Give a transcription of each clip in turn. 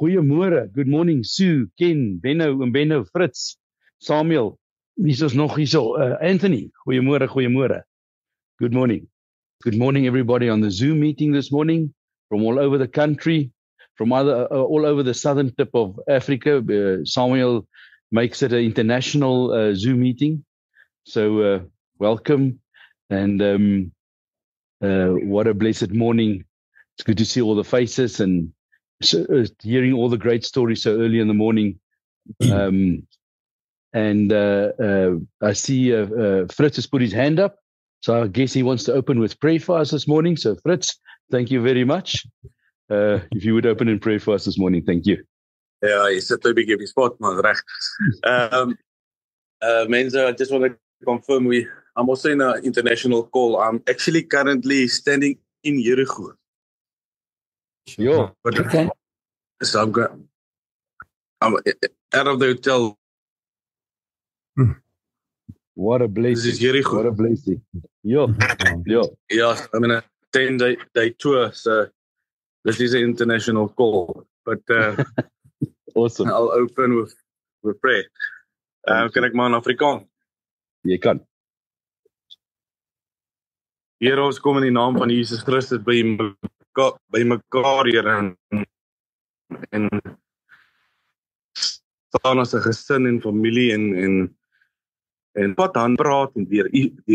Goeiemôre, good morning, Sue, Ken, Benno, Fritz, Samuel. Wie is ons nog hierso? Anthony, goeiemôre. Good morning. Good morning, everybody on the Zoom meeting this morning from all over the country, from all over the southern tip of Africa. Samuel makes it an international Zoom meeting. So welcome, and what a blessed morning. It's good to see all the faces and hearing all the great stories so early in the morning. I see Fritz has put his hand up, so I guess he wants to open with prayer for us this morning. So Fritz, thank you very much. If you would open in prayer for us this morning, thank you. Yeah, you sit a bit op die spot, man, reg. Mense, I just want to confirm I'm also in an international call. I'm actually currently standing in Jericho. Sure. Okay. So I'm out of the hotel. What a blessing. This is Jericho. What a blessing. Yeah, I'm in a 10-day tour, so this is an international call. But awesome. I'll open with prayer. Kan ek maar in Afrikaans? Jy kan. Here, ons kom in die naam van Jesus Christus by mekaar, Here, en staan as 'n gesin en familie en wat aan praat en deur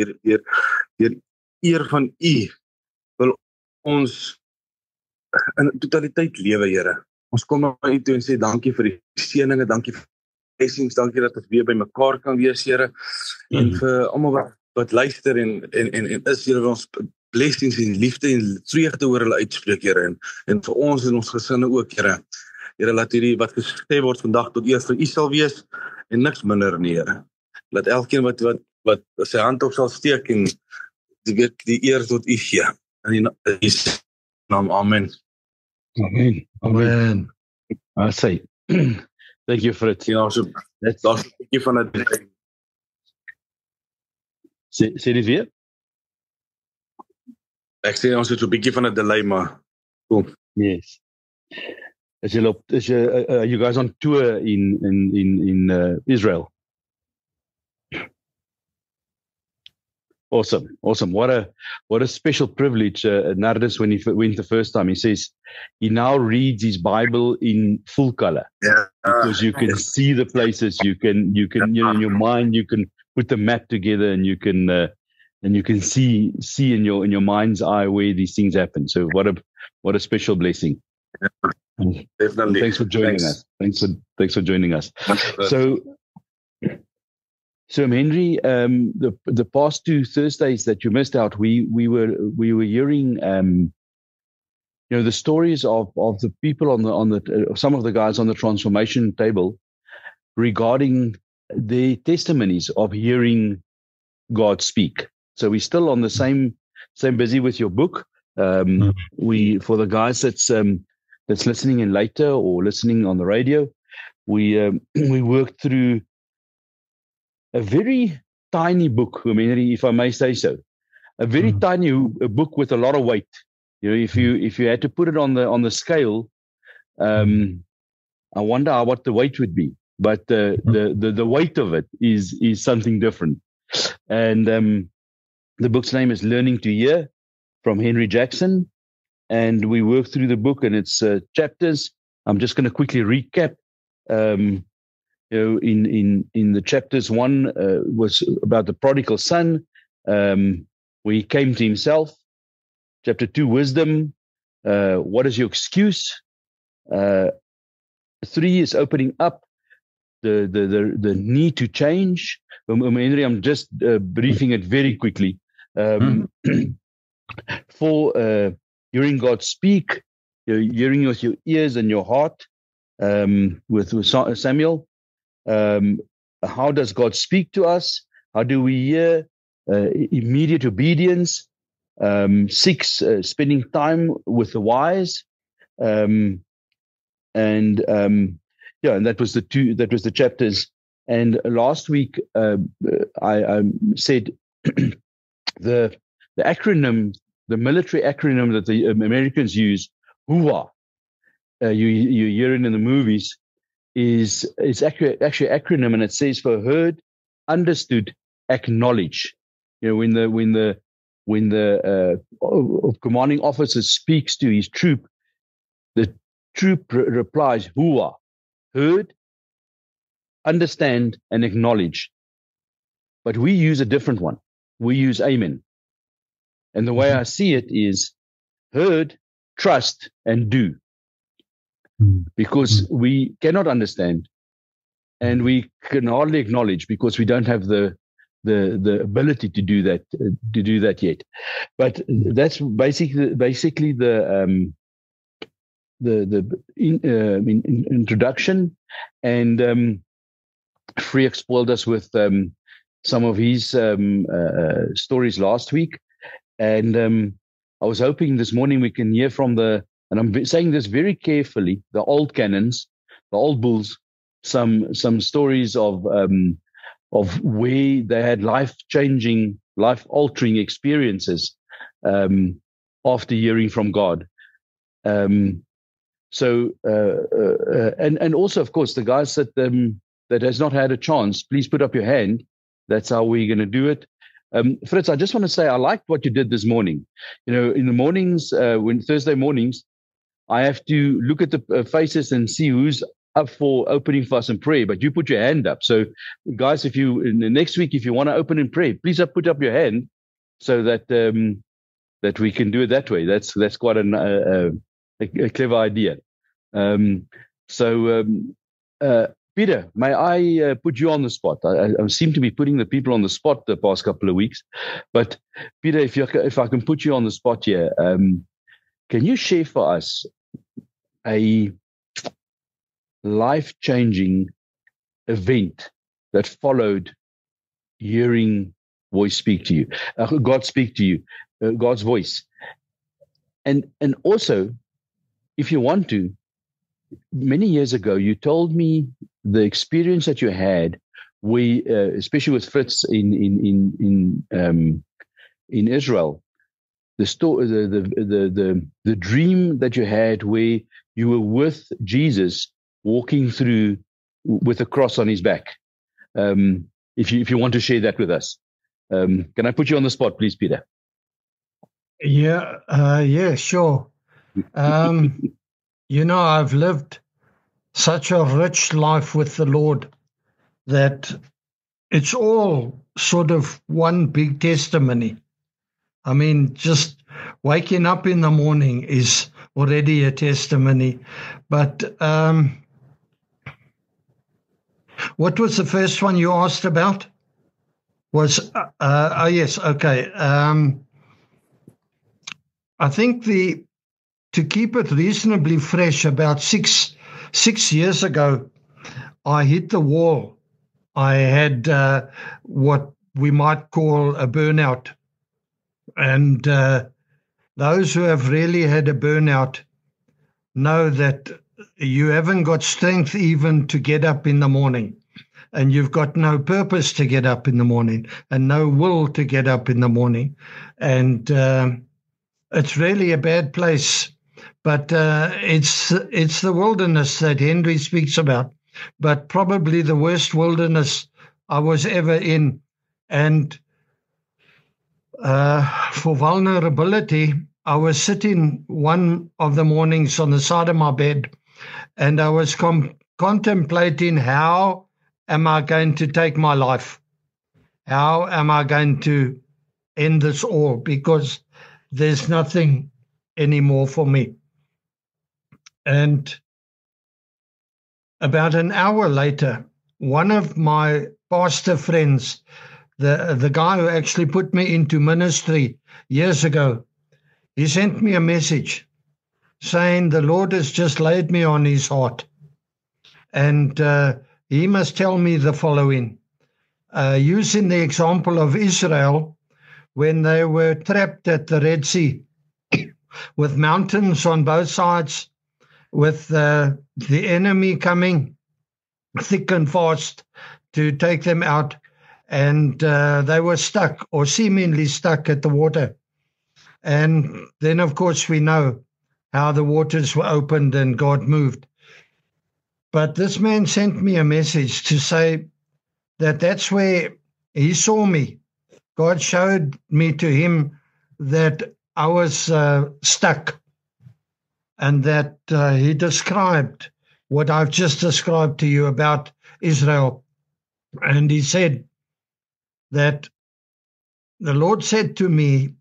eer van U wil ons in totaliteit lewe, Here. Ons kom na U toe en sê dankie vir die seëninge, dankie vir blessings, dankie dat ons weer by mekaar kan wees, Here. En vir almal wat luister en is, Here, ons blessings en liefde en vreugde oor hulle uitspreek, Here, en vir ons en ons gesinne ook, Here. Here, laat hierdie wat gesê word vandag tot eer vir U sal wees en niks minder nie, Here. Laat elkeen wat sy hand op sal steek en die eer tot U gee. In Jesus naam, amen. Amen. I say, thank you for it. Ja, so that's 'n bietjie van 'n Sê dit weer? Ek sê ons het so 'n bietjie van 'n delay, maar kom. Yes. Are you guys on tour in Israel? Awesome. What a special privilege. Nardis, when he went the first time, he says he now reads his Bible in full color. Yeah. Because you can see the places, you can in your mind, you can put the map together, and you can see in your mind's eye where these things happen. So what a special blessing. Definitely. Thanks for joining us. Thanks for joining us. So Henry, the past 2 Thursdays that you missed out, we were hearing the stories of the people on the some of the guys on the transformation table regarding their testimonies of hearing God speak. So we're still on the same busy with your book. We, for the guys that's listening in later or listening on the radio, we worked through a very tiny book, Henry, if I may say so. A very tiny book with a lot of weight. If you had to put it on the scale, I wonder what the weight would be. But the weight of it is something different. And the book's name is Learning to Hear from Henry Jackson. And we worked through the book and its chapters. I'm just going to quickly recap. In the chapters, 1 was about the prodigal son, where he came to himself. Chapter 2, wisdom. What is your excuse? 3 is opening up the need to change. Henry, I'm just briefing it very quickly. 4, hearing God speak, hearing with your ears and your heart, with Samuel. How does God speak to us? How do we hear? Immediate obedience. 6, spending time with the wise. And that was the chapters. And last week, I said the acronym, the military acronym that the Americans use, HUA, you hear it in the movies, is actually acronym, and it says for heard, understood, acknowledge. When the commanding officer speaks to his troop, the troop replies "Hua," heard, understand, and acknowledge. But we use a different one. We use amen. And the way I see it is heard, trust, and do. Because we cannot understand, and we can hardly acknowledge because we don't have the ability to do that yet. But that's basically the introduction. And Freek spoiled us with some of his stories last week, and I was hoping this morning we can hear from and I'm saying this very carefully, the old cannons, the old bulls, some stories of where they had life-changing, life-altering experiences after hearing from God. And also, of course, the guys that has not had a chance, please put up your hand. That's how we're going to do it. Fritz, I just want to say I liked what you did this morning. In the mornings, Thursday mornings, I have to look at the faces and see who's up for opening fast and prayer, but you put your hand up. So, guys, next week, if you want to open in prayer, please put up your hand so that we can do it that way. That's quite a clever idea. Peter, may I put you on the spot? I seem to be putting the people on the spot the past couple of weeks, but Peter, if I can put you on the spot here, can you share for us a life-changing event that followed hearing God speak to you, God's voice, and also, if you want to, many years ago, you told me the experience that you had, especially with Fritz in Israel, the dream that you had where you were with Jesus walking through with a cross on his back. If you want to share that with us, can I put you on the spot, please, Peter? Yeah, sure. I've lived such a rich life with the Lord that it's all sort of one big testimony. I mean, just waking up in the morning is already a testimony. But what was the first one you asked about? Yes, okay. I think to keep it reasonably fresh, about six years ago, I hit the wall. I had what we might call a burnout. And those who have really had a burnout know that you haven't got strength even to get up in the morning. And you've got no purpose to get up in the morning and no will to get up in the morning. And it's really a bad place. But it's the wilderness that Henry speaks about, but probably the worst wilderness I was ever in. And for vulnerability, I was sitting one of the mornings on the side of my bed, and I was contemplating, how am I going to take my life? How am I going to end this all? Because there's nothing anymore for me. And about an hour later, one of my pastor friends, the guy who actually put me into ministry years ago, he sent me a message saying the Lord has just laid me on his heart. And he must tell me the following. Using the example of Israel, when they were trapped at the Red Sea, with mountains on both sides, with the enemy coming thick and fast to take them out, and they were stuck or seemingly stuck at the water. And then, of course, we know how the waters were opened and God moved. But this man sent me a message to say that that's where he saw me. God showed me to him that I was stuck, and that he described what I've just described to you about Israel. And he said that the Lord said to him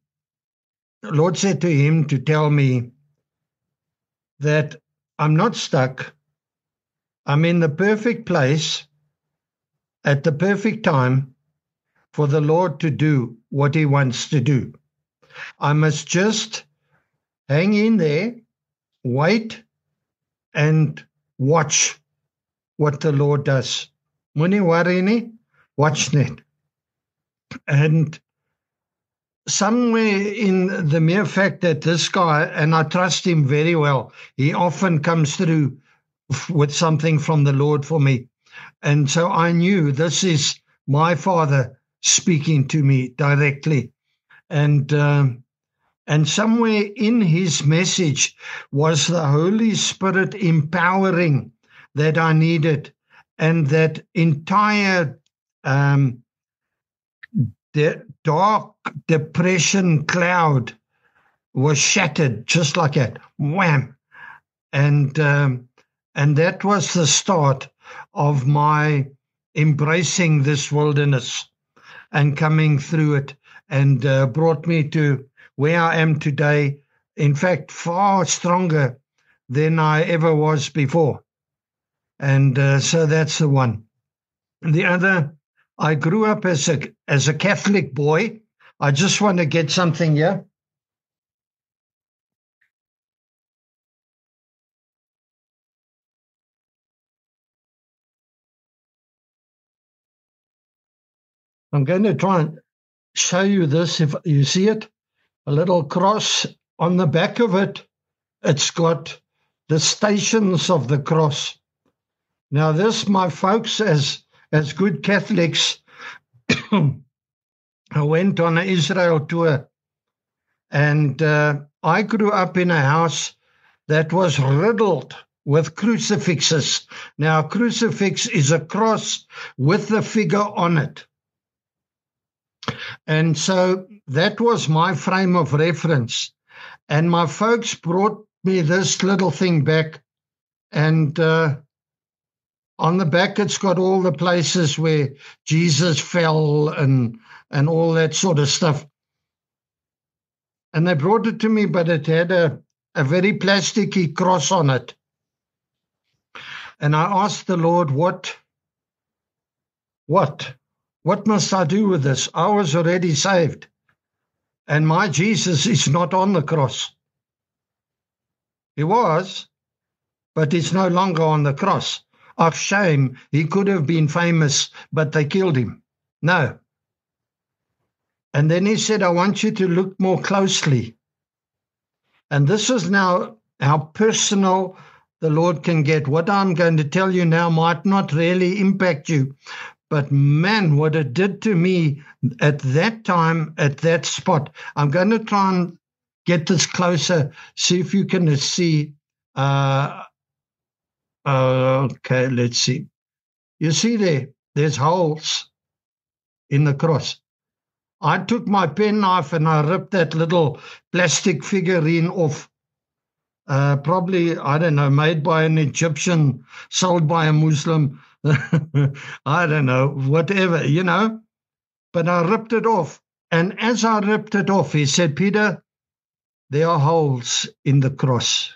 to tell me that I'm not stuck. I'm in the perfect place at the perfect time for the Lord to do what he wants to do. I must just hang in there, wait, and watch what the Lord does. Moenie worry nie, watch net. And somewhere in the mere fact that this guy, and I trust him very well, he often comes through with something from the Lord for me. And so I knew this is my Father speaking to me directly. And somewhere in his message was the Holy Spirit empowering that I needed, and that entire the dark depression cloud was shattered just like that, wham. And that was the start of my embracing this wilderness and coming through it, and brought me to where I am today. In fact, far stronger than I ever was before. And so that's the one. The other, I grew up as a Catholic boy. I just want to get something here. I'm going to try and show you this, if you see it. A little cross on the back of it. It's got the stations of the cross. Now this, my folks, as good Catholics, I went on an Israel tour, and I grew up in a house that was riddled with crucifixes. Now, a crucifix is a cross with a figure on it. And so that was my frame of reference. And my folks brought me this little thing back, and on the back it's got all the places where Jesus fell and all that sort of stuff. And they brought it to me, but it had a very plasticky cross on it. And I asked the Lord, what must I do with this? I was already saved, and my Jesus is not on the cross. He was, but he's no longer on the cross. Of shame, he could have been famous, but they killed him. No. And then he said, I want you to look more closely. And this is now how personal the Lord can get. What I'm going to tell you now might not really impact you, but man, what it did to me at that time, at that spot. I'm going to try and get this closer, see if you can see. Okay, let's see. You see there's holes in the cross. I took my penknife and I ripped that little plastic figurine off. Probably, I don't know, made by an Egyptian, sold by a Muslim. I don't know, whatever, you know. But I ripped it off. And as I ripped it off, he said, Peter, there are holes in the cross.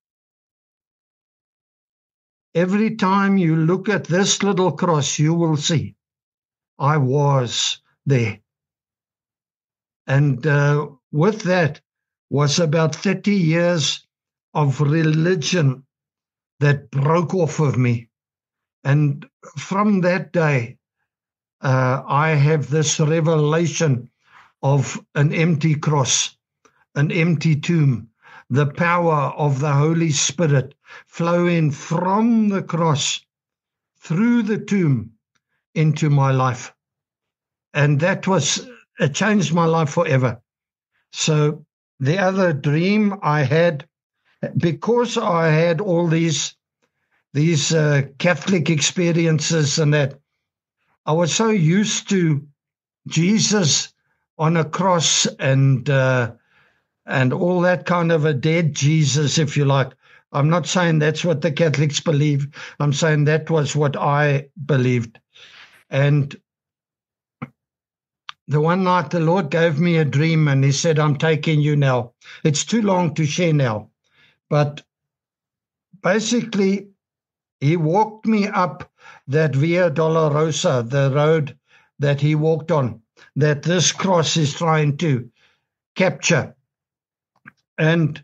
Every time you look at this little cross, you will see I was there. And with that was about 30 years of religion that broke off of me. And from that day, I have this revelation of an empty cross, an empty tomb, the power of the Holy Spirit flowing from the cross through the tomb into my life. And that it changed my life forever. So the other dream I had because I had all these Catholic experiences and that, I was so used to Jesus on a cross and all that kind of a dead Jesus, if you like. I'm not saying that's what the Catholics believe. I'm saying that was what I believed. And the one night the Lord gave me a dream and he said, I'm taking you now. It's too long to share now. But basically, he walked me up that Via Dolorosa, the road that he walked on, that this cross is trying to capture. And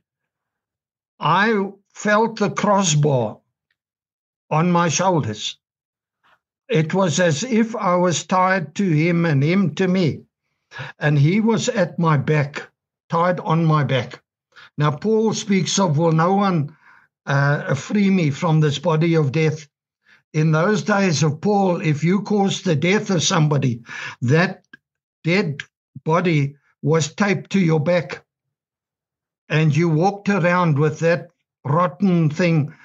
I felt the crossbar on my shoulders. It was as if I was tied to him and him to me. And he was at my back, tied on my back. Now, Paul speaks of, will no one free me from this body of death? In those days of Paul, if you caused the death of somebody, that dead body was taped to your back. And you walked around with that rotten thing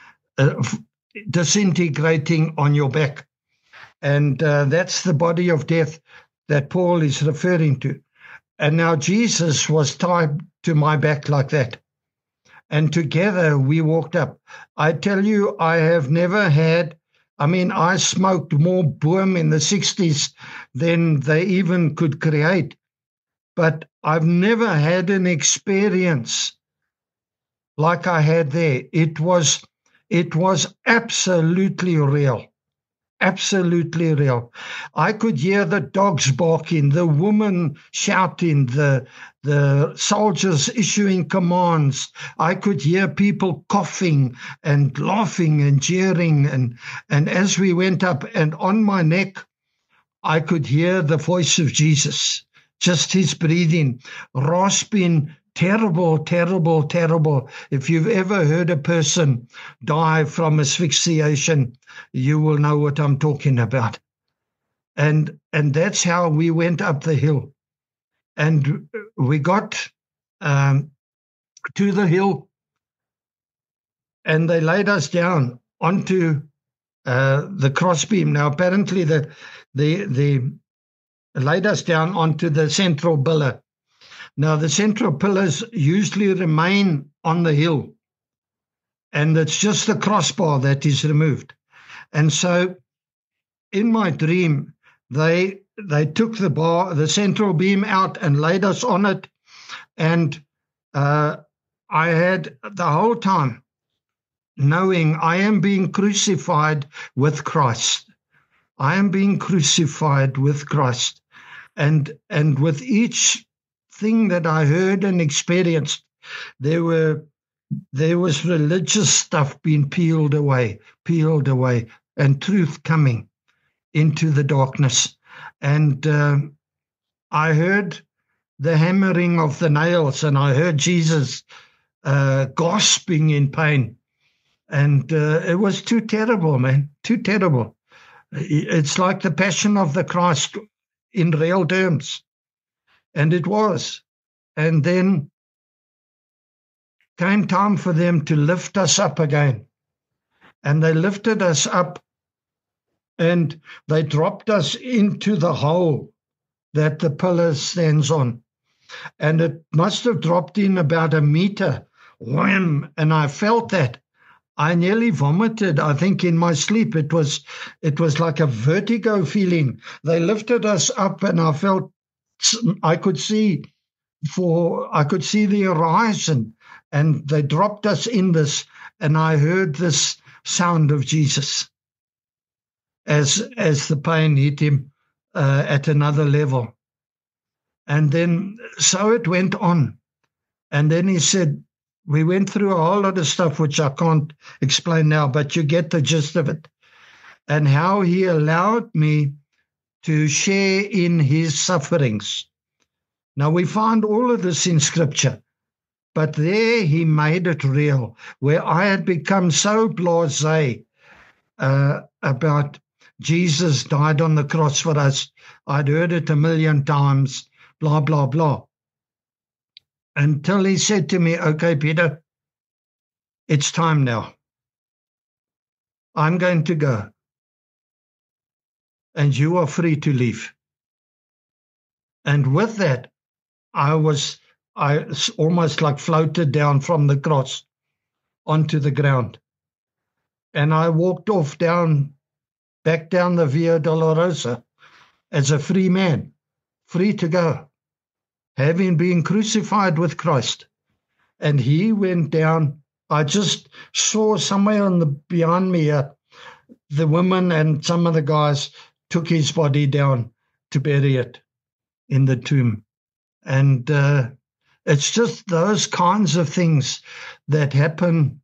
disintegrating on your back. And that's the body of death that Paul is referring to. And now Jesus was tied to my back like that. And together we walked up. I tell you, I have never had, I smoked more boom in the 60s than they even could create. But I've never had an experience like I had there. It was absolutely real. Absolutely real. I could hear the dogs barking, the woman shouting, the soldiers issuing commands. I could hear people coughing and laughing and jeering. And as we went up, and on my neck, I could hear the voice of Jesus, just his breathing, rasping, terrible, terrible, terrible. If you've ever heard a person die from asphyxiation, you will know what I'm talking about. And that's how we went up the hill. And we got to the hill, and they laid us down onto the crossbeam. Now, apparently, they laid us down onto the central pillar. Now, the central pillars usually remain on the hill, and it's just the crossbar that is removed. And so, in my dream, they took the central beam out and laid us on it, and I had the whole time knowing I am being crucified with Christ. I am being crucified with Christ, and with each thing that I heard and experienced, there was religious stuff being peeled away, and truth coming into the darkness. And I heard the hammering of the nails, and I heard Jesus gasping in pain. And it was too terrible, man, too terrible. It's like the Passion of the Christ in real terms. And it was. And then came time for them to lift us up again. And they lifted us up, and they dropped us into the hole that the pillar stands on. And it must have dropped in about a meter. Wham! And I felt that. I nearly vomited, I think, in my sleep. It was like a vertigo feeling. They lifted us up, and I could see the horizon, and they dropped us in this, and I heard this sound of Jesus as the pain hit him at another level. And then so it went on. And then he said, we went through a whole lot of stuff which I can't explain now, but you get the gist of it. And how he allowed me to share in his sufferings. Now, we find all of this in Scripture, but there he made it real, where I had become so blasé about Jesus died on the cross for us. I'd heard it 1,000,000 times, blah, blah, blah. Until he said to me, okay, Peter, it's time now. I'm going to go. And you are free to leave. And with that, I almost like floated down from the cross onto the ground. And I walked off back down the Via Dolorosa as a free man, free to go, having been crucified with Christ. And he went down. I just saw somewhere behind me, the women and some of the guys took his body down to bury it in the tomb. And it's just those kinds of things that happen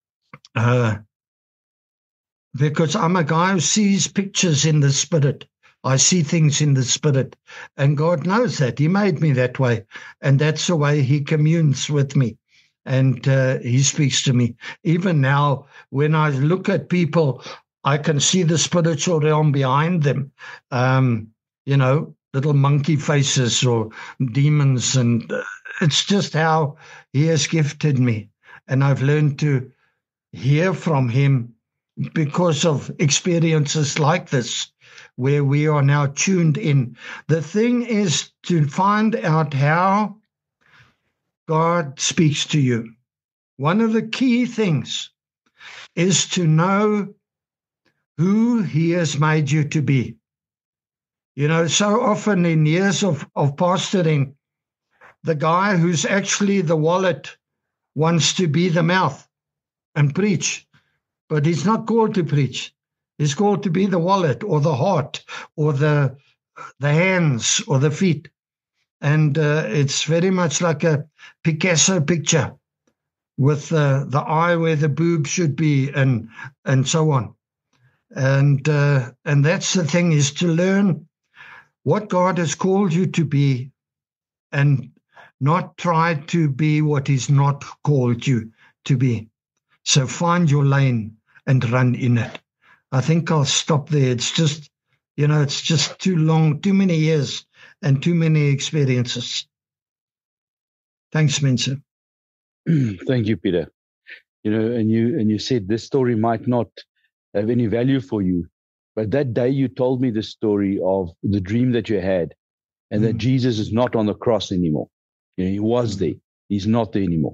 because I'm a guy who sees pictures in the spirit. I see things in the spirit, and God knows that. He made me that way, and that's the way he communes with me, and he speaks to me. Even now, when I look at people, I can see the spiritual realm behind them, little monkey faces or demons, and it's just how he has gifted me, and I've learned to hear from him because of experiences like this, where we are now tuned in. The thing is to find out how God speaks to you. One of the key things is to know who he has made you to be. So often in years of pastoring, the guy who's actually the wallet wants to be the mouth and preach, but he's not called to preach. He's called to be the wallet or the heart or the hands or the feet. And it's very much like a Picasso picture with the eye where the boob should be and so on. And that's the thing, is to learn what God has called you to be and not try to be what he's not called you to be. So find your lane and run in it. I think I'll stop there. It's just, it's just too long, too many years and too many experiences. Thanks, Spencer. Thank you, Peter. And you said this story might not have any value for you, but that day you told me the story of the dream that you had, and that Jesus is not on the cross anymore. He was there. He's not there anymore.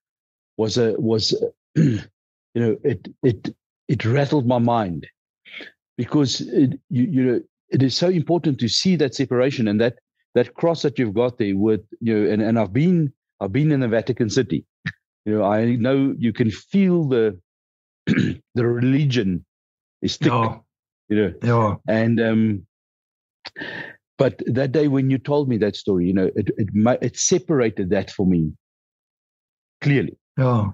It rattled my mind, because it is so important to see that separation and that cross that you've got there with, and I've been in the Vatican City. I know you can feel the religion is thick. Yeah. And but that day when you told me that story, it separated that for me clearly. Yeah.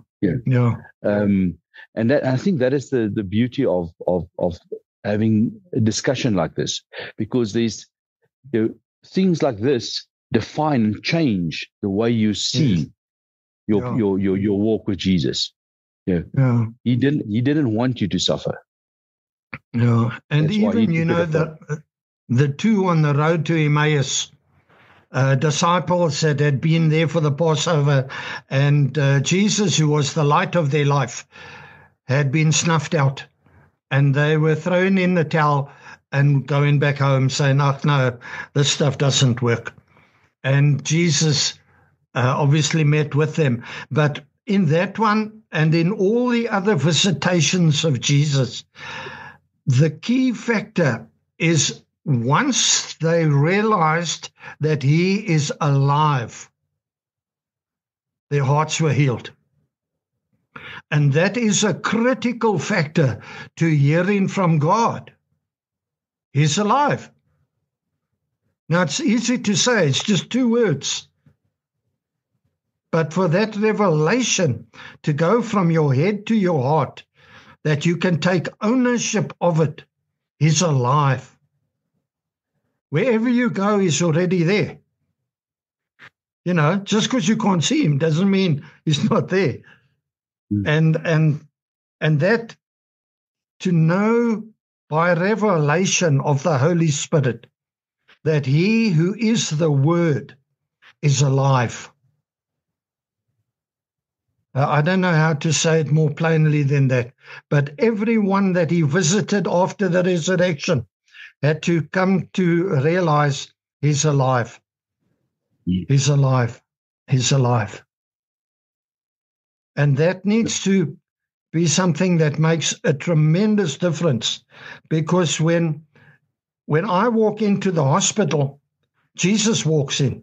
And that, I think that is the beauty of having a discussion like this, because there's things like this define and change the way you see your walk with Jesus. He didn't want you to suffer. Yeah, and that's even the two on the road to Emmaus, disciples that had been there for the Passover, and Jesus, who was the light of their life, had been snuffed out, and they were thrown in the towel and going back home saying, "Oh no, this stuff doesn't work." And Jesus obviously met with them, but in that one and in all the other visitations of Jesus, the key factor is once they realized that he is alive, their hearts were healed. And that is a critical factor to hearing from God. He's alive. Now, it's easy to say, it's just 2 words. But for that revelation to go from your head to your heart, that you can take ownership of it, he's alive. Wherever you go, he's already there. Just because you can't see him doesn't mean he's not there. And that, to know by revelation of the Holy Spirit that he who is the Word is alive. I don't know how to say it more plainly than that, but everyone that he visited after the resurrection had to come to realize he's alive. He's alive. He's alive. And that needs to be something that makes a tremendous difference, because when I walk into the hospital, Jesus walks in.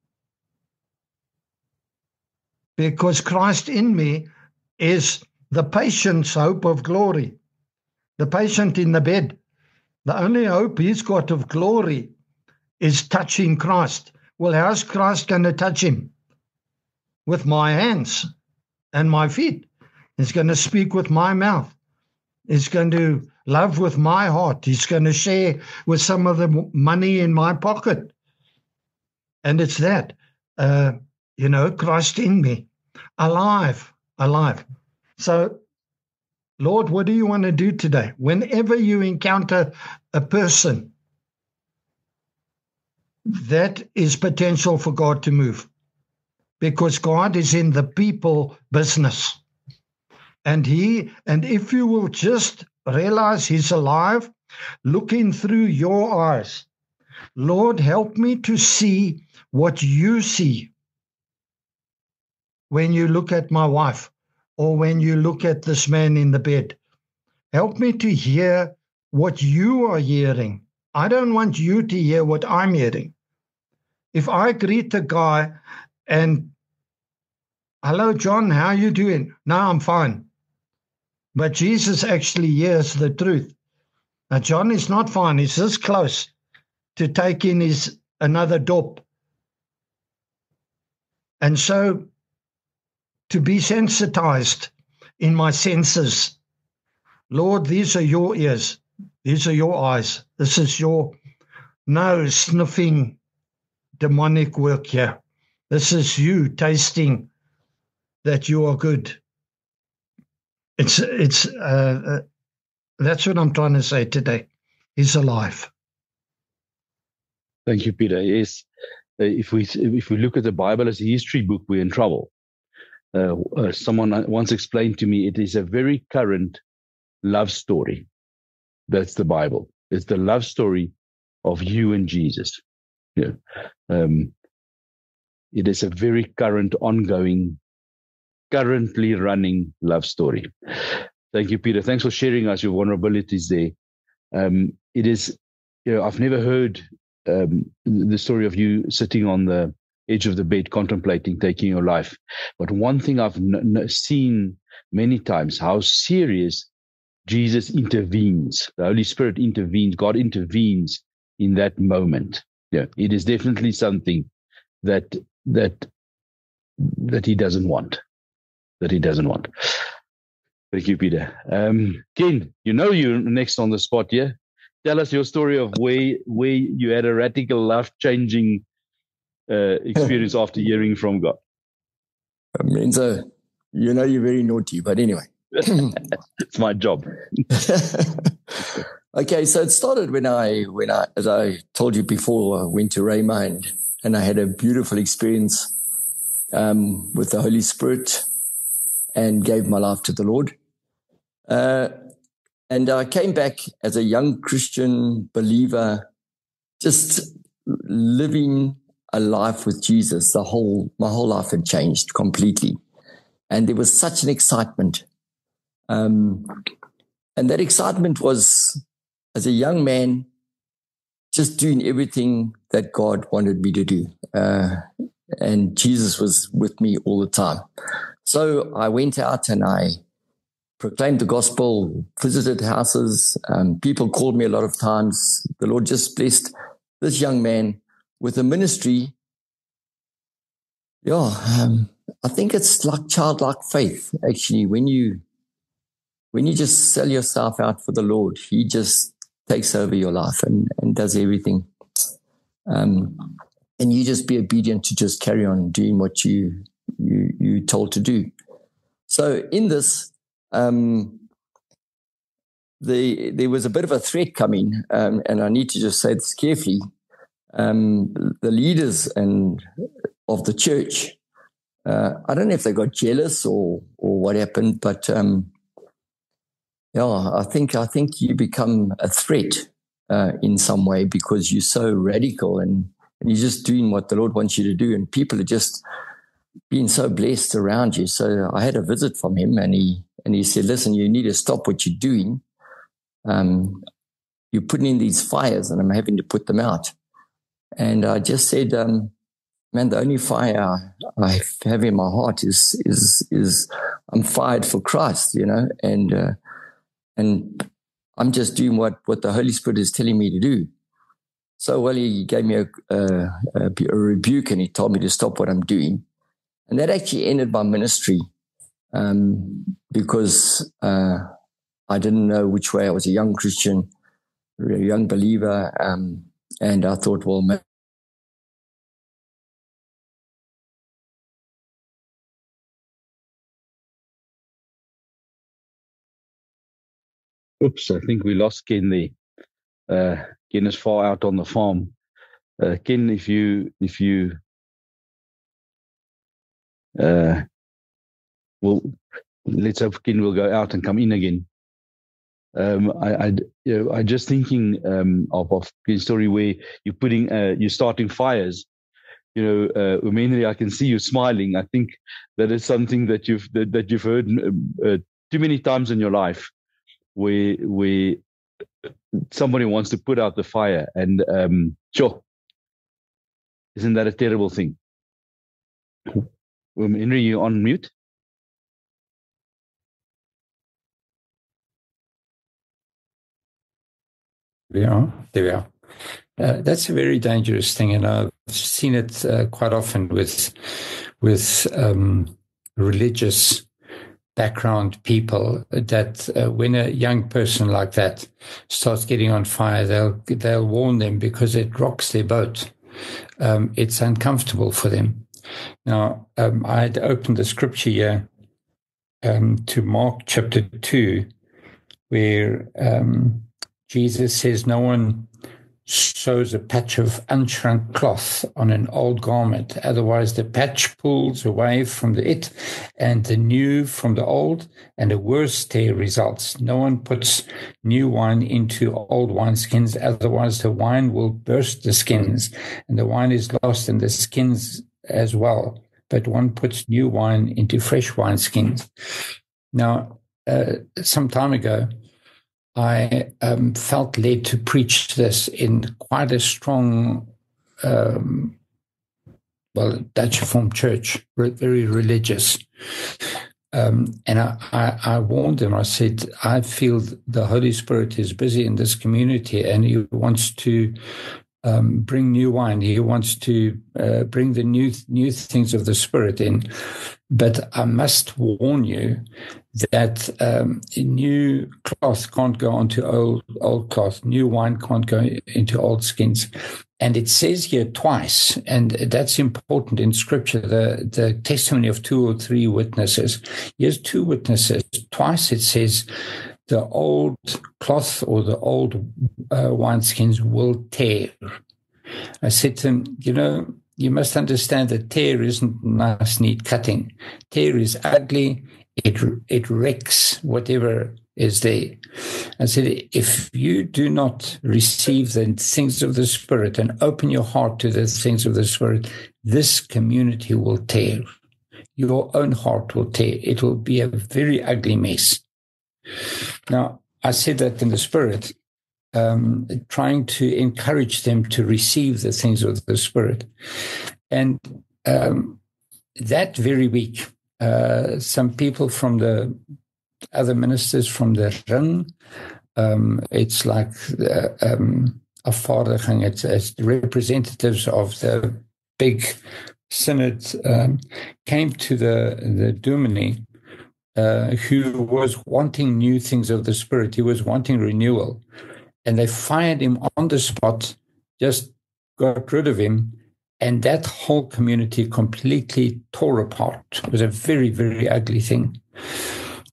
Because Christ in me is the patient's hope of glory. The patient in the bed, the only hope he's got of glory is touching Christ. Well, how's Christ going to touch him? With my hands and my feet. He's going to speak with my mouth. He's going to love with my heart. He's going to share with some of the money in my pocket. And it's that. Christ in me, alive. So, Lord, what do you want to do today? Whenever you encounter a person, that is potential for God to move, because God is in the people business. And if you will just realize he's alive, looking through your eyes, Lord, help me to see what you see when you look at my wife or when you look at this man in the bed. Help me to hear what you are hearing. I don't want you to hear what I'm hearing. If I greet a guy and, hello, John, how you doing? No, I'm fine. But Jesus actually hears the truth. Now, John is not fine. He's this close to taking another dope. And so, to be sensitized in my senses, Lord, these are your ears. These are your eyes. This is your nose sniffing demonic work here. This is you tasting that you are good. That's what I'm trying to say today. He's alive. Thank you, Peter. Yes, if we look at the Bible as a history book, we're in trouble. Someone once explained to me, it is a very current love story. That's the Bible. It's the love story of you and Jesus. Yeah. It is a very current, ongoing, currently running love story. Thank you, Peter. Thanks for sharing us your vulnerabilities there. It is, I've never heard the story of you sitting on the edge of the bed contemplating taking your life. But one thing I've seen many times, how serious Jesus intervenes. The Holy Spirit intervenes. God intervenes in that moment. Yeah, it is definitely something that he doesn't want. That he doesn't want. Thank you, Peter. Ken, you're next on the spot here. Tell us your story of where you had a radical, life-changing experience after hearing from God. Menzo, you're very naughty, but anyway. It's my job. Okay, so it started when I, as I told you before, I went to Rhema and I had a beautiful experience with the Holy Spirit and gave my life to the Lord. And I came back as a young Christian believer, just living a life with Jesus. My whole life had changed completely. And there was such an excitement. And that excitement was, as a young man, just doing everything that God wanted me to do. And Jesus was with me all the time. So I went out and I proclaimed the gospel, visited houses. People called me a lot of times. The Lord just blessed this young man with a ministry. I think it's like childlike faith, actually. When you just sell yourself out for the Lord, He just takes over your life and does everything. And you just be obedient to just carry on doing what you're told to do. So in this, there was a bit of a threat coming, and I need to just say this carefully. The leaders of the church I don't know if they got jealous or what happened, but I think you become a threat in some way because you're so radical and you're just doing what the Lord wants you to do, and people are just being so blessed around you. So I had a visit from him, and he said, "Listen, you need to stop what you're doing. You're putting in these fires, and I'm having to put them out." And I just said, "Man, the only fire I have in my heart is I'm fired for Christ, and I'm just doing what the Holy Spirit is telling me to do." So, well, he gave me a rebuke, and he told me to stop what I'm doing. And that actually ended my ministry because I didn't know which way. I was a young Christian, a young believer, and I thought, well, oops, I think we lost Ken there. Ken is far out on the farm. Ken, if you well, let's hope Ken will go out and come in again. I just thinking of Ken's story where you're starting fires. Mainly I can see you smiling. I think that is something that you've heard too many times in your life, where somebody wants to put out the fire, and sure, isn't that a terrible thing? Henry, you on mute? There we are. That's a very dangerous thing, and I've seen it quite often with religious background people, that when a young person like that starts getting on fire, they'll warn them because it rocks their boat. It's uncomfortable for them. Now, I had opened the scripture here to Mark chapter 2, where Jesus says, "No one sews a patch of unshrunk cloth on an old garment. Otherwise, the patch pulls away from it and the new from the old, and a worse tear results. No one puts new wine into old wineskins. Otherwise, the wine will burst the skins, and the wine is lost and the skins as well. But one puts new wine into fresh wineskins." Now, some time ago, I felt led to preach this in quite a strong, Dutch Reformed church, very religious. And I warned them. I said, I feel the Holy Spirit is busy in this community, and he wants to bring new wine. He wants to bring the new things of the Spirit in. But I must warn you that new cloth can't go onto old cloth. New wine can't go into old skins. And it says here twice, and that's important in Scripture, the testimony of 2 or 3 witnesses. Here's 2 witnesses. Twice it says the old cloth or the old wineskins will tear. I said to him, you must understand that tear isn't nice, neat cutting. Tear is ugly. It wrecks whatever is there. I said, if you do not receive the things of the Spirit and open your heart to the things of the Spirit, this community will tear. Your own heart will tear. It will be a very ugly mess. Now, I said that in the Spirit, trying to encourage them to receive the things of the Spirit. And that very week, some people from the other ministers from the Ring, it's like afvaardiging, it's representatives of the big synod, came to the Dominee, who was wanting new things of the Spirit. He was wanting renewal. And they fired him on the spot, just got rid of him, and that whole community completely tore apart. It was a very, very ugly thing.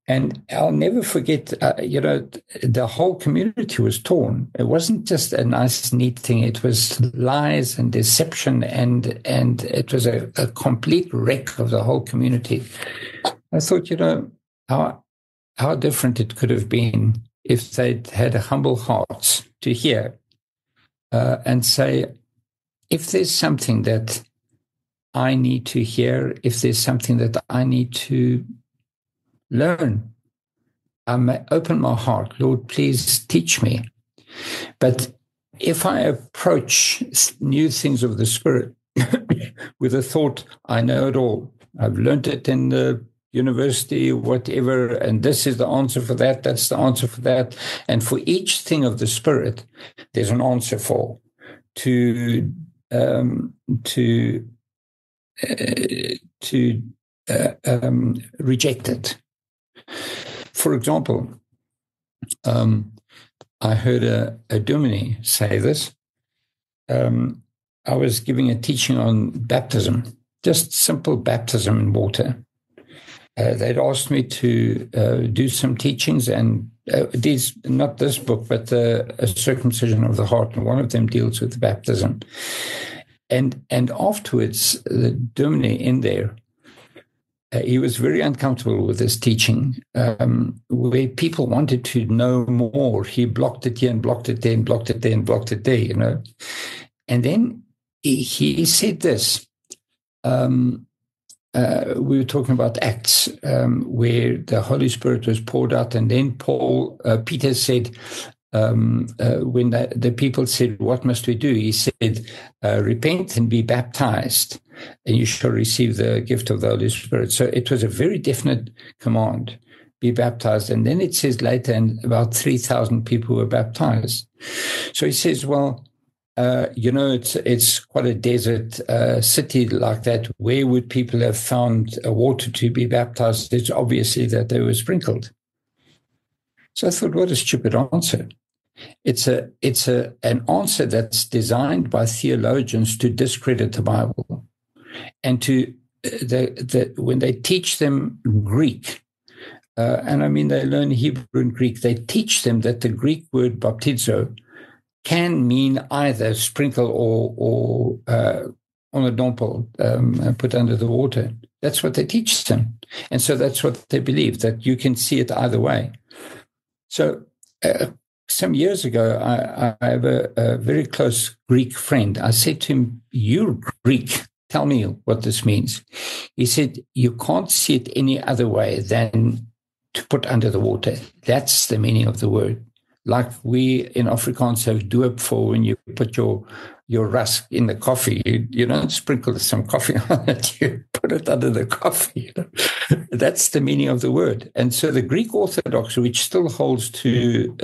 And I'll never forget, the whole community was torn. It wasn't just a nice, neat thing. It was lies and deception, and it was a complete wreck of the whole community. I thought, how different it could have been if they'd had humble hearts to hear and say, if there's something that I need to hear, if there's something that I need to learn, I may open my heart. Lord, please teach me. But if I approach new things of the Spirit with the thought, I know it all, I've learned it in the university, whatever, and this is the answer for that, that's the answer for that. And for each thing of the Spirit, there's an answer for. To reject it. For example, I heard a Domini say this. I was giving a teaching on baptism, just simple baptism in water. They'd asked me to do some teachings, and these, not this book, but a circumcision of the heart, and one of them deals with the baptism. And afterwards, the Domini in there, he was very uncomfortable with this teaching, where people wanted to know more. He blocked it here and blocked it there and blocked it there and blocked it there, And then he said this. We were talking about Acts, where the Holy Spirit was poured out, and then Peter said, when the people said, what must we do? He said, repent and be baptized, and you shall receive the gift of the Holy Spirit. So it was a very definite command, be baptized. And then it says later, and about 3,000 people were baptized. So he says, well, it's quite a desert city like that. Where would people have found water to be baptized? It's obviously that they were sprinkled. So I thought, what a stupid answer. It's an answer that's designed by theologians to discredit the Bible, and to when they teach them Greek, and I mean they learn Hebrew and Greek, they teach them that the Greek word baptizo can mean either sprinkle or on a dompel, put under the water. That's what they teach them, and so that's what they believe, that you can see it either way. So. Some years ago, I have a very close Greek friend. I said to him, you're Greek. Tell me what this means. He said, you can't see it any other way than to put under the water. That's the meaning of the word. Like we in Afrikaans have doop for when you put your rusk in the coffee. You don't sprinkle some coffee on it. You put it under the coffee. That's the meaning of the word. And so the Greek Orthodox, which still holds to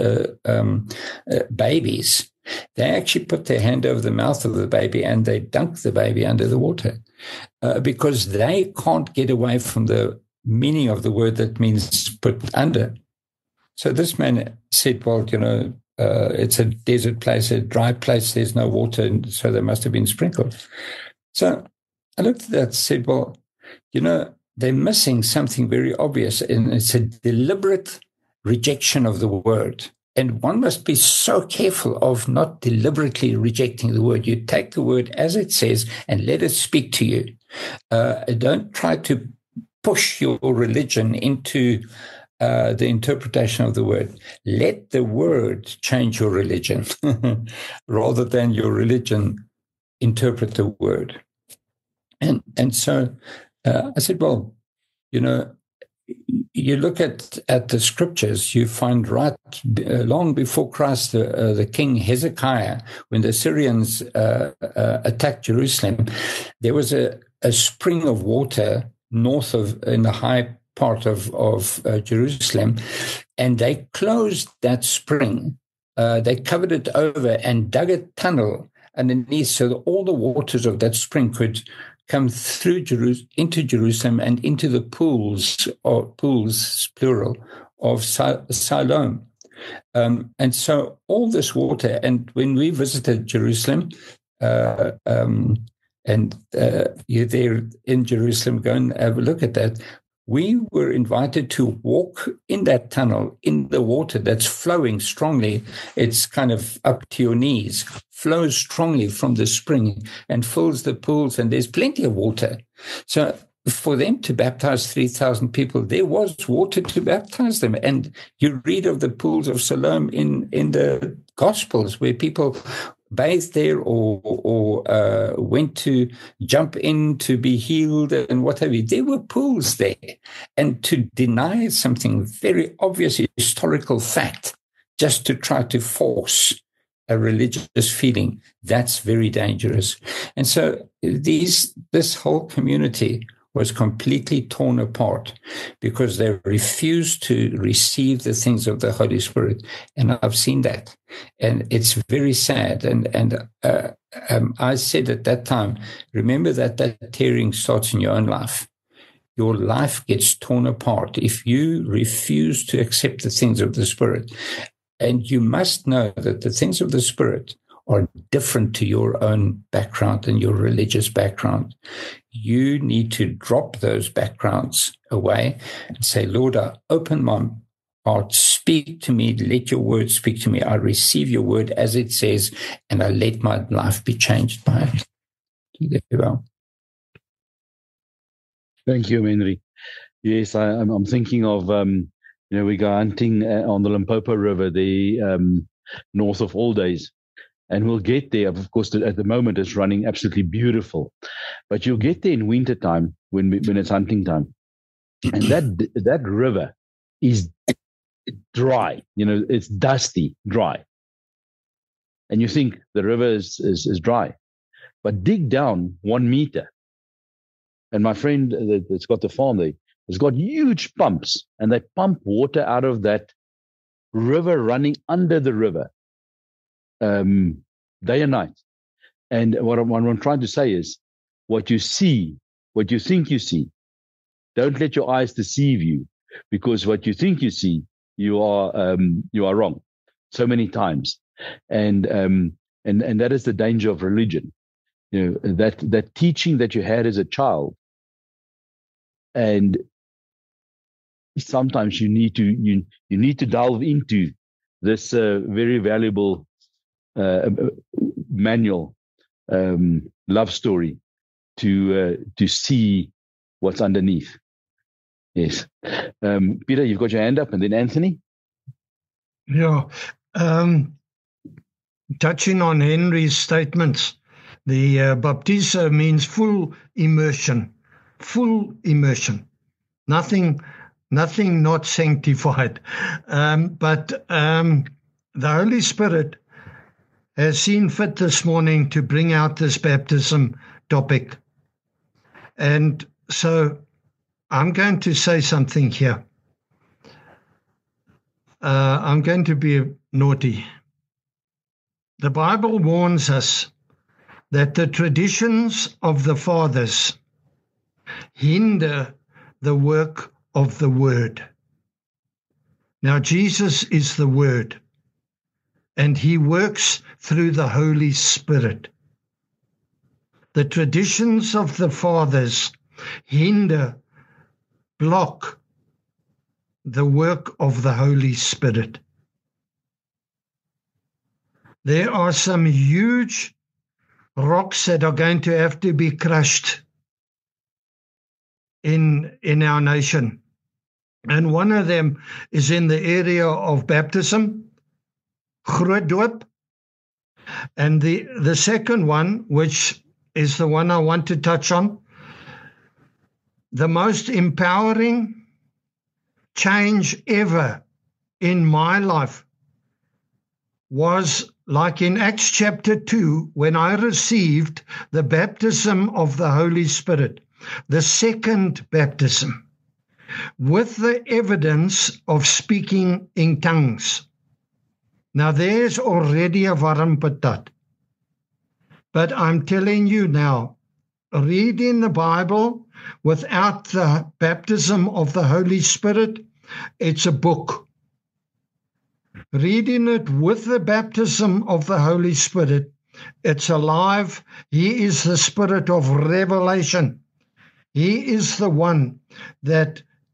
babies, they actually put their hand over the mouth of the baby and they dunk the baby under the water because they can't get away from the meaning of the word that means put under. So this man said, well, it's a desert place, a dry place, there's no water, and so they must have been sprinkled. So I looked at that and said, well, they're missing something very obvious, and it's a deliberate rejection of the word. And one must be so careful of not deliberately rejecting the word. You take the word as it says and let it speak to you. Don't try to push your religion into the interpretation of the word. Let the word change your religion rather than your religion interpret the word. And so I said, well, you look at the scriptures, you find right long before Christ, the king Hezekiah, when the Syrians attacked Jerusalem, there was a spring of water north of, in the high part of Jerusalem, and they closed that spring. They covered it over and dug a tunnel underneath so that all the waters of that spring could come through into Jerusalem and into the pools, plural, of Siloam. And so all this water, and when we visited Jerusalem, and you're there in Jerusalem, go and have a look at that. we were invited to walk in that tunnel in the water that's flowing strongly. It's kind of up to your knees, flows strongly from the spring and fills the pools, and there's plenty of water. So for them to baptize 3,000 people, there was water to baptize them. And you read of the pools of Siloam in the Gospels, where people bathed there or went to jump in to be healed and what have you. There were pools there. And to deny something very obvious historical fact just to try to force a religious feeling, that's very dangerous. And so this whole community was completely torn apart because they refused to receive the things of the Holy Spirit. And I've seen that. And it's very sad. And I said at that time, remember that tearing starts in your own life. Your life gets torn apart if you refuse to accept the things of the Spirit. And you must know that the things of the Spirit are different to your own background and your religious background. You need to drop those backgrounds away and say, Lord, I open my heart, speak to me, let your word speak to me. I receive your word as it says, and I let my life be changed by it. Thank you, Henry. Yes, I'm thinking of, we go hunting on the Limpopo River, the north of Aldays. And we'll get there. Of course, at the moment, it's running absolutely beautiful. But you'll get there in winter time when it's hunting time. And that river is dry. It's dusty, dry. And you think the river is dry. But dig down 1 meter. And my friend that's got the farm there has got huge pumps. And they pump water out of that river running under the river. Day and night. And what I'm trying to say is, what you see, what you think you see, don't let your eyes deceive you, because what you think you see, you are wrong so many times. And that is the danger of religion. That teaching that you had as a child, and sometimes you need to delve into this very valuable manual love story to see what's underneath. Yes. Peter, you've got your hand up, and then Anthony. Yeah. Touching on Henry's statements, the baptizo means full immersion. Nothing not sanctified. But the Holy Spirit has seen fit this morning to bring out this baptism topic. And so I'm going to say something here. I'm going to be naughty. The Bible warns us that the traditions of the fathers hinder the work of the Word. Now, Jesus is the Word, and He works through the Holy Spirit. The traditions of the fathers block the work of the Holy Spirit. There are some huge rocks that are going to have to be crushed in our nation. And one of them is in the area of baptism, grootdoop. And the second one, which is the one I want to touch on, the most empowering change ever in my life was like in Acts chapter 2, when I received the baptism of the Holy Spirit, the second baptism, with the evidence of speaking in tongues. Now, there's already a warm patat. But I'm telling you now, reading the Bible without the baptism of the Holy Spirit, it's a book. Reading it with the baptism of the Holy Spirit, it's alive. He is the Spirit of revelation. He is the one that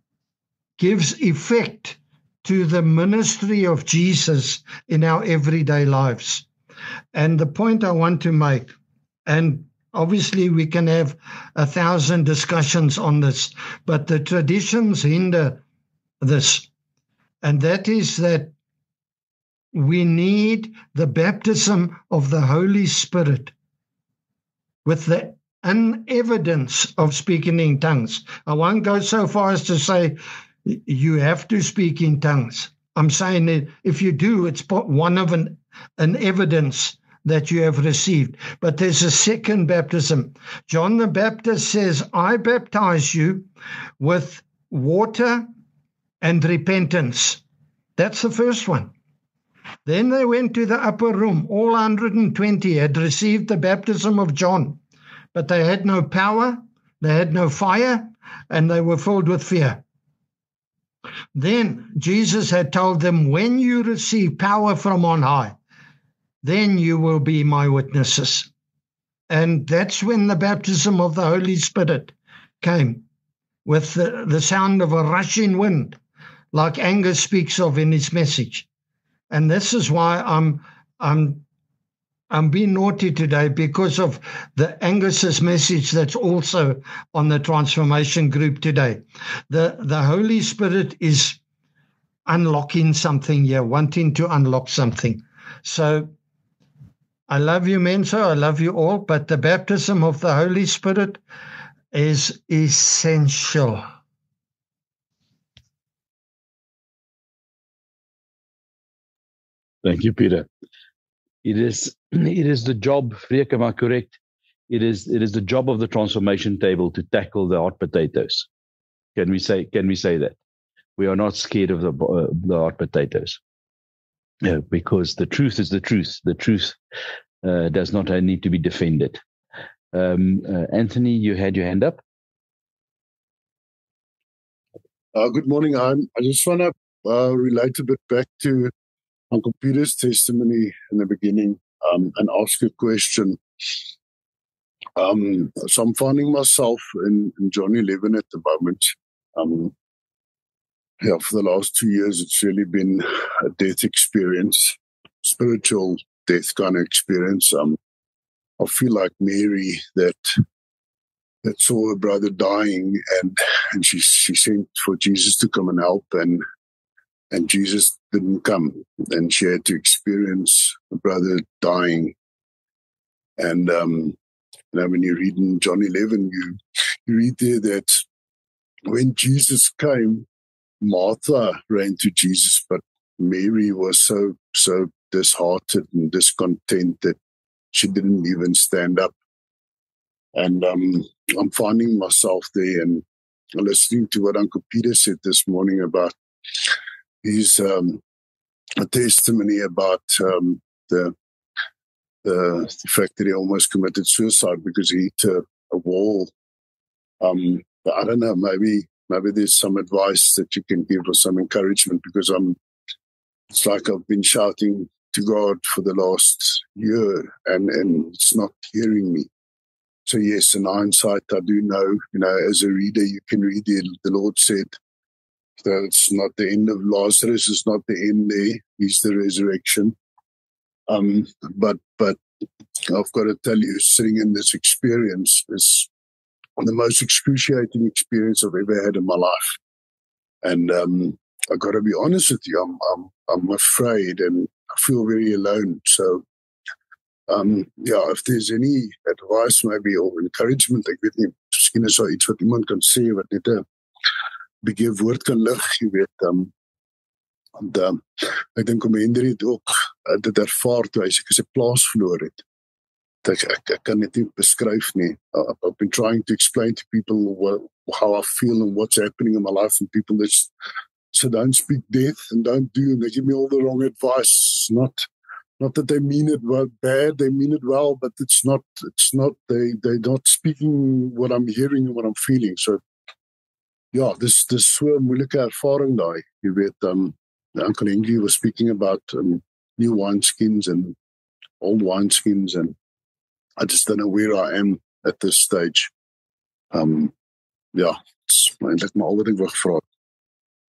gives effect to the ministry of Jesus in our everyday lives. And the point I want to make, and obviously we can have 1,000 discussions on this, but the traditions hinder this, and that is that we need the baptism of the Holy Spirit with the evidence of speaking in tongues. I won't go so far as to say you have to speak in tongues. I'm saying that if you do, it's one of an evidence that you have received. But there's a second baptism. John the Baptist says, I baptize you with water and repentance. That's the first one. Then they went to the upper room. All 120 had received the baptism of John, but they had no power, they had no fire, and they were filled with fear. Then Jesus had told them, when you receive power from on high, then you will be my witnesses. And that's when the baptism of the Holy Spirit came, with the sound of a rushing wind, like Angus speaks of in his message. And this is why I'm being naughty today, because of the Angus's message that's also on the transformation group today. The Holy Spirit is unlocking something here, wanting to unlock something. So I love you, Menzo, I love you all, but the baptism of the Holy Spirit is essential. Thank you, Peter. It is the job, Freek, am I correct? It is the job of the transformation table to tackle the hot potatoes. Can we say that? We are not scared of the hot potatoes. Because the truth is the truth. The truth does not need to be defended. Anthony, you had your hand up. Good morning. I just want to relate a bit back to Uncle Peter's testimony in the beginning and ask a question. So I'm finding myself in John 11 at the moment. For the last 2 years, it's really been a death experience, spiritual death kind of experience. I feel like Mary that saw her brother dying, and she sent for Jesus to come and help, and Jesus didn't come, and she had to experience her brother dying. And when you read in John 11, you read there that when Jesus came, Martha ran to Jesus, but Mary was so disheartened and discontent that she didn't even stand up. And I'm finding myself there and listening to what Uncle Peter said this morning about his testimony about the fact that he almost committed suicide because he hit a wall. I don't know, maybe there's some advice that you can give or some encouragement, because it's like I've been shouting to God for the last year and it's not hearing me. So yes, in hindsight, I do know, as a reader, you can read it. The Lord said that it's not the end of Lazarus, it's not the end there. He's the resurrection. But I've got to tell you, sitting in this experience is the most excruciating experience I've ever had in my life. And I've got to be honest with you, I'm afraid and I feel very alone. So, if there's any advice maybe or encouragement, ek weet nie, miskien is daar iets wat iemand kan sê wat net 'n bietjie woord kan lig, jy weet. Ek dink om Henry het ook dit ervaar toe hy sy plaas verloor het. Ek kan dit nie beskryf nie. I've been trying to explain to people how I feel and what's happening in my life, and people just so don't speak death and don't do, and they give me all the wrong advice. Not that they mean it bad, they mean it well, but it's not they're not speaking what I'm hearing and what I'm feeling. So dis so 'n moeilike ervaring daai. Jy weet, Uncle Henry was speaking about new wineskins and old wineskins, and I just don't know where I am at this stage. It's eintlik maar al wat ek wil vra.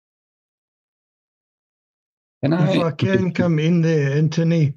If I can come in there, Anthony.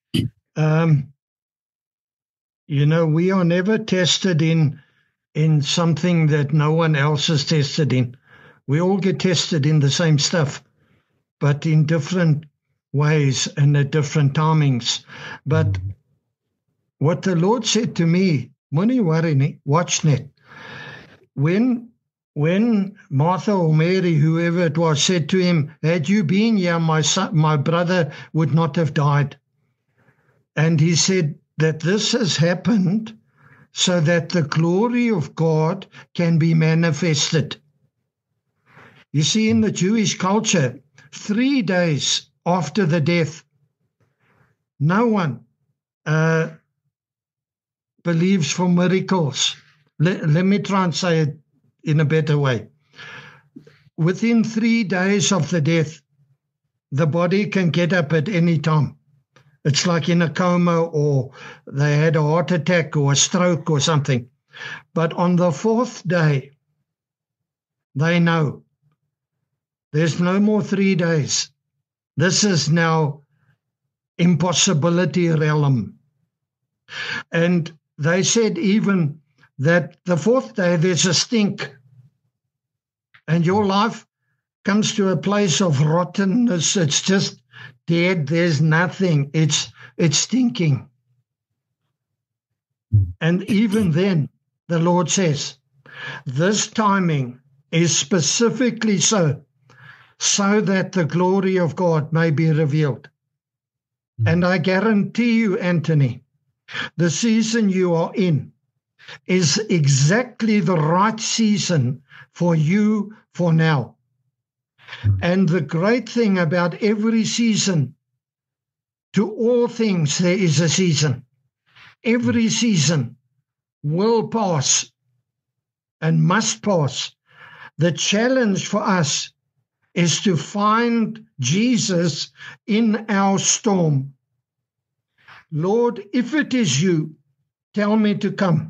We are never tested in something that no one else is tested in. We all get tested in the same stuff, but in different ways and at different timings. But what the Lord said to me, moenie worry nie, watch net. When Martha or Mary, whoever it was, said to him, had you been here, my brother would not have died. And he said that this has happened so that the glory of God can be manifested. You see, in the Jewish culture, 3 days after the death, no one believes for miracles. Let me try and say it in a better way. Within 3 days of the death, the body can get up at any time. It's like in a coma, or they had a heart attack or a stroke or something. But on the 4th day, they know there's no more 3 days. This is now impossibility realm. And they said even that the 4th day there's a stink, and your life comes to a place of rottenness. It's just dead. There's nothing. It's stinking. And even then, the Lord says, this timing is specifically so that the glory of God may be revealed. And I guarantee you, Anthony, the season you are in is exactly the right season for you for now. And the great thing about every season, to all things there is a season. Every season will pass and must pass. The challenge for us is to find Jesus in our storm. Lord, if it is you, tell me to come.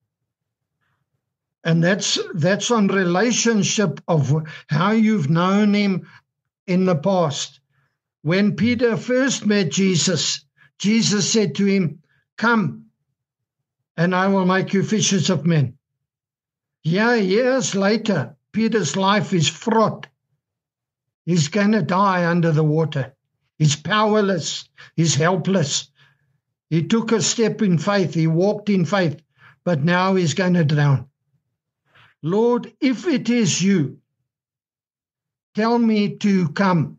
And that's on relationship of how you've known him in the past. When Peter first met Jesus, Jesus said to him, come, and I will make you fishers of men. Yeah, years later, Peter's life is fraught. He's going to die under the water. He's powerless. He's helpless. He took a step in faith. He walked in faith, but now he's going to drown. Lord, if it is you, tell me to come.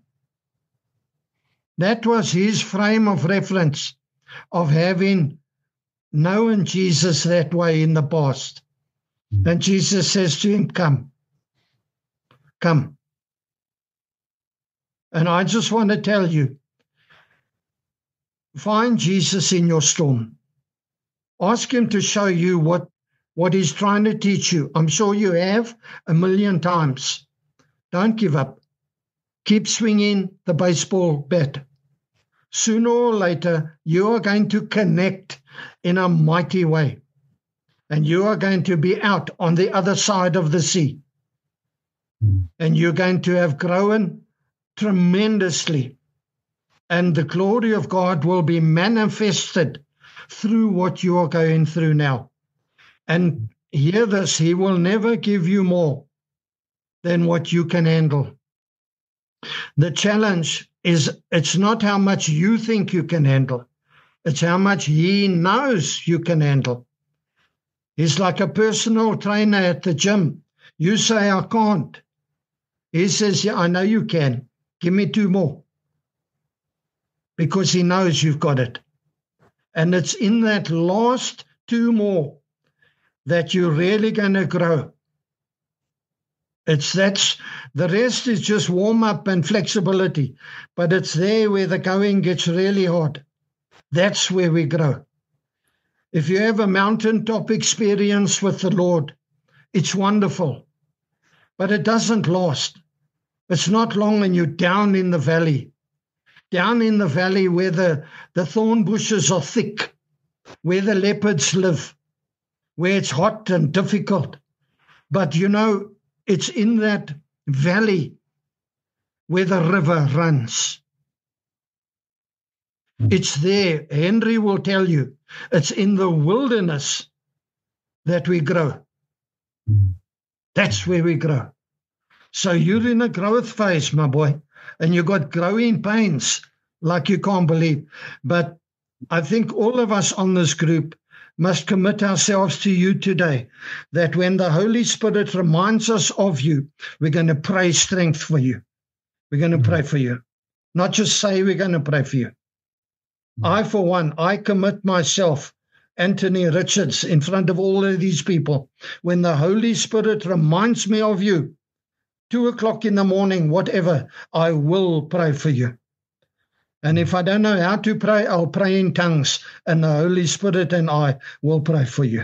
That was his frame of reference of having known Jesus that way in the past. And Jesus says to him, come. Come. And I just want to tell you, find Jesus in your storm. Ask him to show you what he's trying to teach you. I'm sure you have 1,000,000 times. Don't give up. Keep swinging the baseball bat. Sooner or later, you are going to connect in a mighty way. And you are going to be out on the other side of the sea. And you're going to have grown tremendously. And the glory of God will be manifested through what you are going through now. And hear this, he will never give you more than what you can handle. The challenge is, it's not how much you think you can handle. It's how much he knows you can handle. He's like a personal trainer at the gym. You say, I can't. He says, yeah, I know you can. Give me 2 more. Because he knows you've got it. And it's in that last 2 more that you're really going to grow. The rest is just warm up and flexibility, but it's there where the going gets really hard. That's where we grow. If you have a mountaintop experience with the Lord, it's wonderful, but it doesn't last. It's not long and you're down in the valley where the thorn bushes are thick, where the leopards live, where it's hot and difficult. But it's in that valley where the river runs. It's there. Henry will tell you. It's in the wilderness that we grow. That's where we grow. So you're in a growth phase, my boy, and you got growing pains like you can't believe. But I think all of us on this group must commit ourselves to you today, that when the Holy Spirit reminds us of you, we're going to pray strength for you. We're going to pray for you. Not just say we're going to pray for you. I, for one, I commit myself, Anthony Richards, in front of all of these people. When the Holy Spirit reminds me of you, 2:00 in the morning, whatever, I will pray for you. And if I don't know how to pray, I'll pray in tongues, and the Holy Spirit and I will pray for you.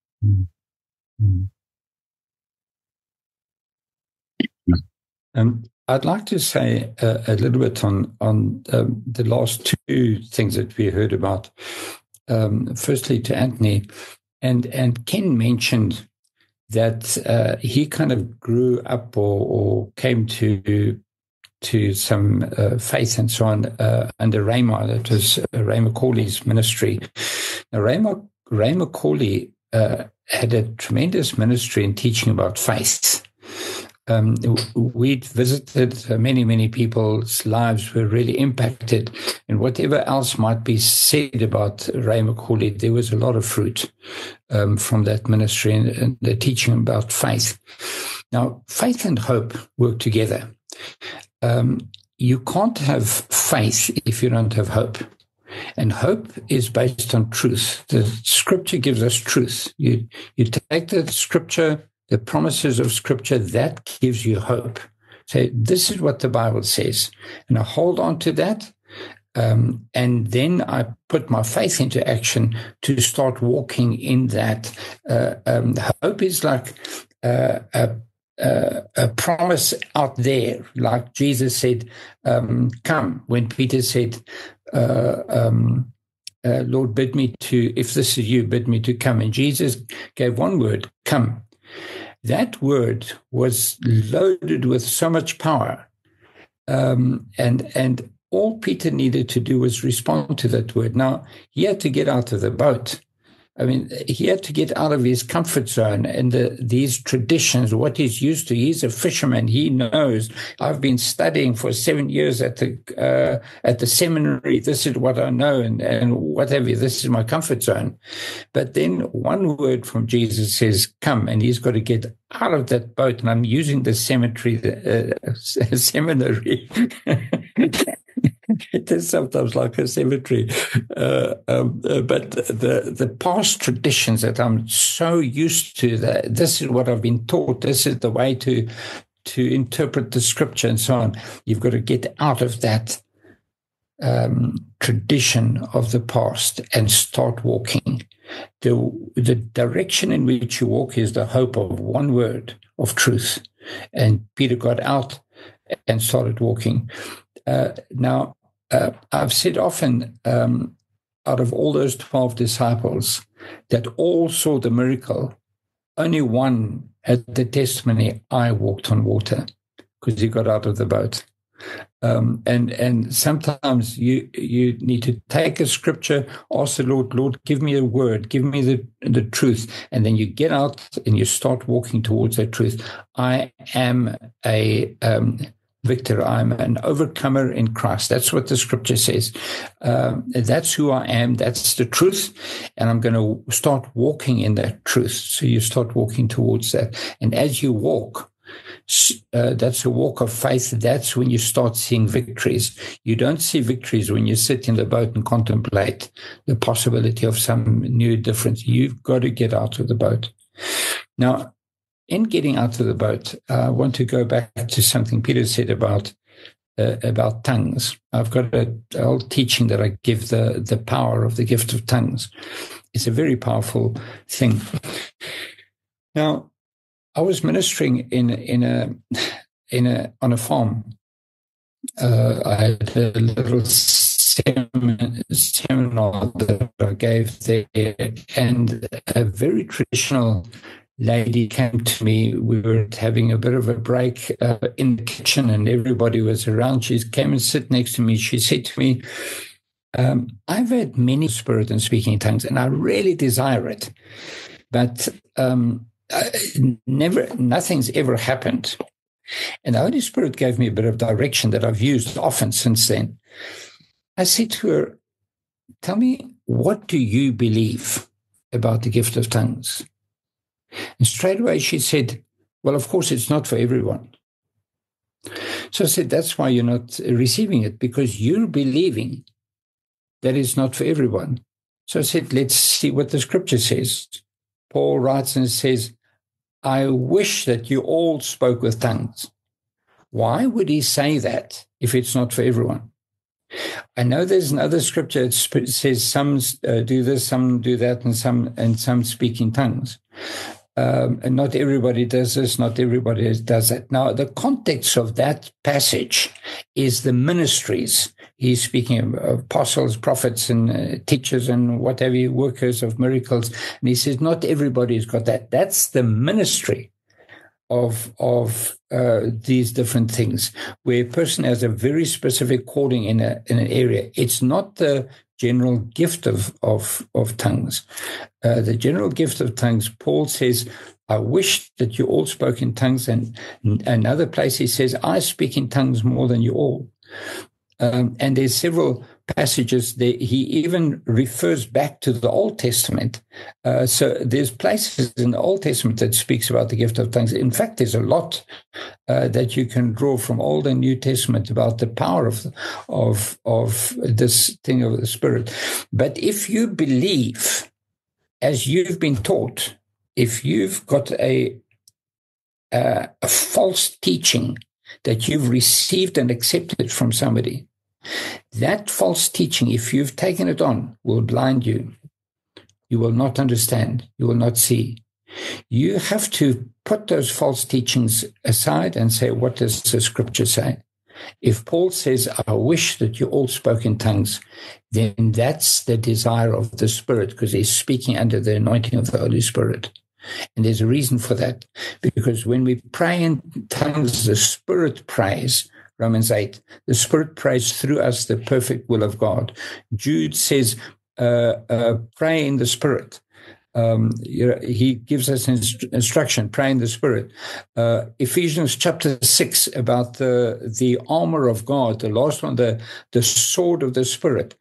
I'd like to say a little bit on the last two things that we heard about. Firstly, to Anthony, and Ken mentioned that he kind of grew up or came to some faith and so on under Ray that was Ray McCauley's ministry. Now, Ray McCauley had a tremendous ministry in teaching about faith. We'd visited many people's lives were really impacted, and whatever else might be said about Ray McCauley, there was a lot of fruit from that ministry and the teaching about faith. Now, faith and hope work together. You can't have faith if you don't have hope. And hope is based on truth. The scripture gives us truth. You take the scripture, the promises of scripture, that gives you hope. So this is what the Bible says. And I hold on to that. And then I put my faith into action to start walking in that. Hope is like a promise out there, like Jesus said, come. When Peter said, Lord, bid me to, if this is you, bid me to come. And Jesus gave one word, come. That word was loaded with so much power. And all Peter needed to do was respond to that word. Now, he had to get out of the boat. I mean, he had to get out of his comfort zone and these traditions, what he's used to. He's a fisherman. He knows. I've been studying for 7 years at the seminary. This is what I know, and whatever. This is my comfort zone. But then one word from Jesus says, "Come," and he's got to get out of that boat. And I'm using the seminary. It is sometimes like a cemetery. But the past traditions that I'm so used to, that this is what I've been taught, this is the way to interpret the scripture and so on. You've got to get out of that tradition of the past and start walking. The direction in which you walk is the hope of one word of truth. And Peter got out and started walking. Now, I've said often, out of all those 12 disciples that all saw the miracle, only one had the testimony, I walked on water, because he got out of the boat. And sometimes you need to take a scripture, ask the Lord, give me a word, give me the truth, and then you get out and you start walking towards that truth. I am a victor. I'm an overcomer in Christ. That's what the scripture says. That's who I am. That's the truth. And I'm going to start walking in that truth. So you start walking towards that. And as you walk, that's a walk of faith. That's when you start seeing victories. You don't see victories when you sit in the boat and contemplate the possibility of some new difference. You've got to get out of the boat. Now, in getting out of the boat, I want to go back to something Peter said about tongues. I've got an old teaching that I give the power of the gift of tongues. It's a very powerful thing. Now, I was ministering on a farm. I had a little seminar that I gave there, and a very traditional lady came to me. We were having a bit of a break in the kitchen, and everybody was around. She came and sat next to me. She said to me, I've had many Spirit and speaking in tongues, and I really desire it, but nothing's ever happened. And the Holy Spirit gave me a bit of direction that I've used often since then. I said to her, tell me, what do you believe about the gift of tongues? And straight away she said, well, of course, it's not for everyone. So I said, that's why you're not receiving it, because you're believing that it's not for everyone. So I said, let's see what the scripture says. Paul writes and says, I wish that you all spoke with tongues. Why would he say that if it's not for everyone? I know there's another scripture that says some do this, some do that, and some speak in tongues. And not everybody does this, not everybody does that. Now, the context of that passage is the ministries. He's speaking of apostles, prophets, and teachers, and whatever, workers of miracles. And he says, not everybody's got that. That's the ministry of these different things, where a person has a very specific calling in an area. It's not the general gift of tongues. The general gift of tongues, Paul says, I wish that you all spoke in tongues. And another place he says, I speak in tongues more than you all. And there's several passages there. He even refers back to the Old Testament. So there's places in the Old Testament that speaks about the gift of tongues. In fact, there's a lot that you can draw from Old and New Testament about the power of this thing of the Spirit. But if you believe, as you've been taught, if you've got a false teaching that you've received and accepted from somebody, that false teaching, if you've taken it on, will blind you. You will not understand. You will not see. You have to put those false teachings aside and say, what does the scripture say? If Paul says, I wish that you all spoke in tongues, then that's the desire of the Spirit, because he's speaking under the anointing of the Holy Spirit. And there's a reason for that, because when we pray in tongues, the Spirit prays. Romans 8, the Spirit prays through us the perfect will of God. Jude says, pray in the Spirit. He gives us instruction, pray in the Spirit. Ephesians chapter 6, about the armor of God, the last one, the sword of the Spirit.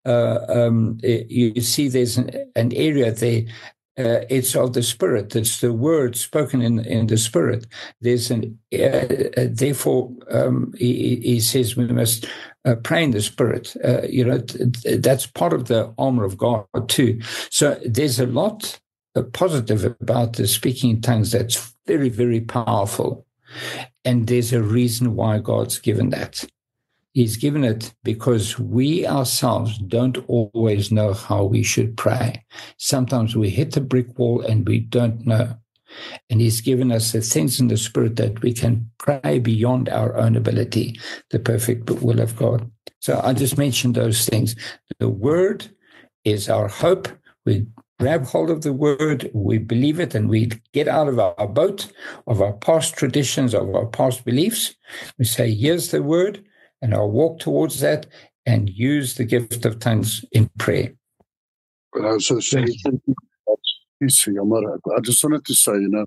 You see there's an area there. It's of the Spirit. It's the word spoken in the Spirit. There's therefore, he says we must pray in the Spirit. That's part of the armor of God too. So there's a lot positive about the speaking in tongues that's very, very powerful. And there's a reason why God's given that. He's given it because we ourselves don't always know how we should pray. Sometimes we hit a brick wall and we don't know. And he's given us the things in the Spirit that we can pray beyond our own ability, the perfect will of God. So I just mentioned those things. The Word is our hope. We grab hold of the Word, we believe it, and we get out of our boat, of our past traditions, of our past beliefs. We say, here's the Word. And I'll walk towards that and use the gift of tongues in prayer. But I was also I just wanted to say, the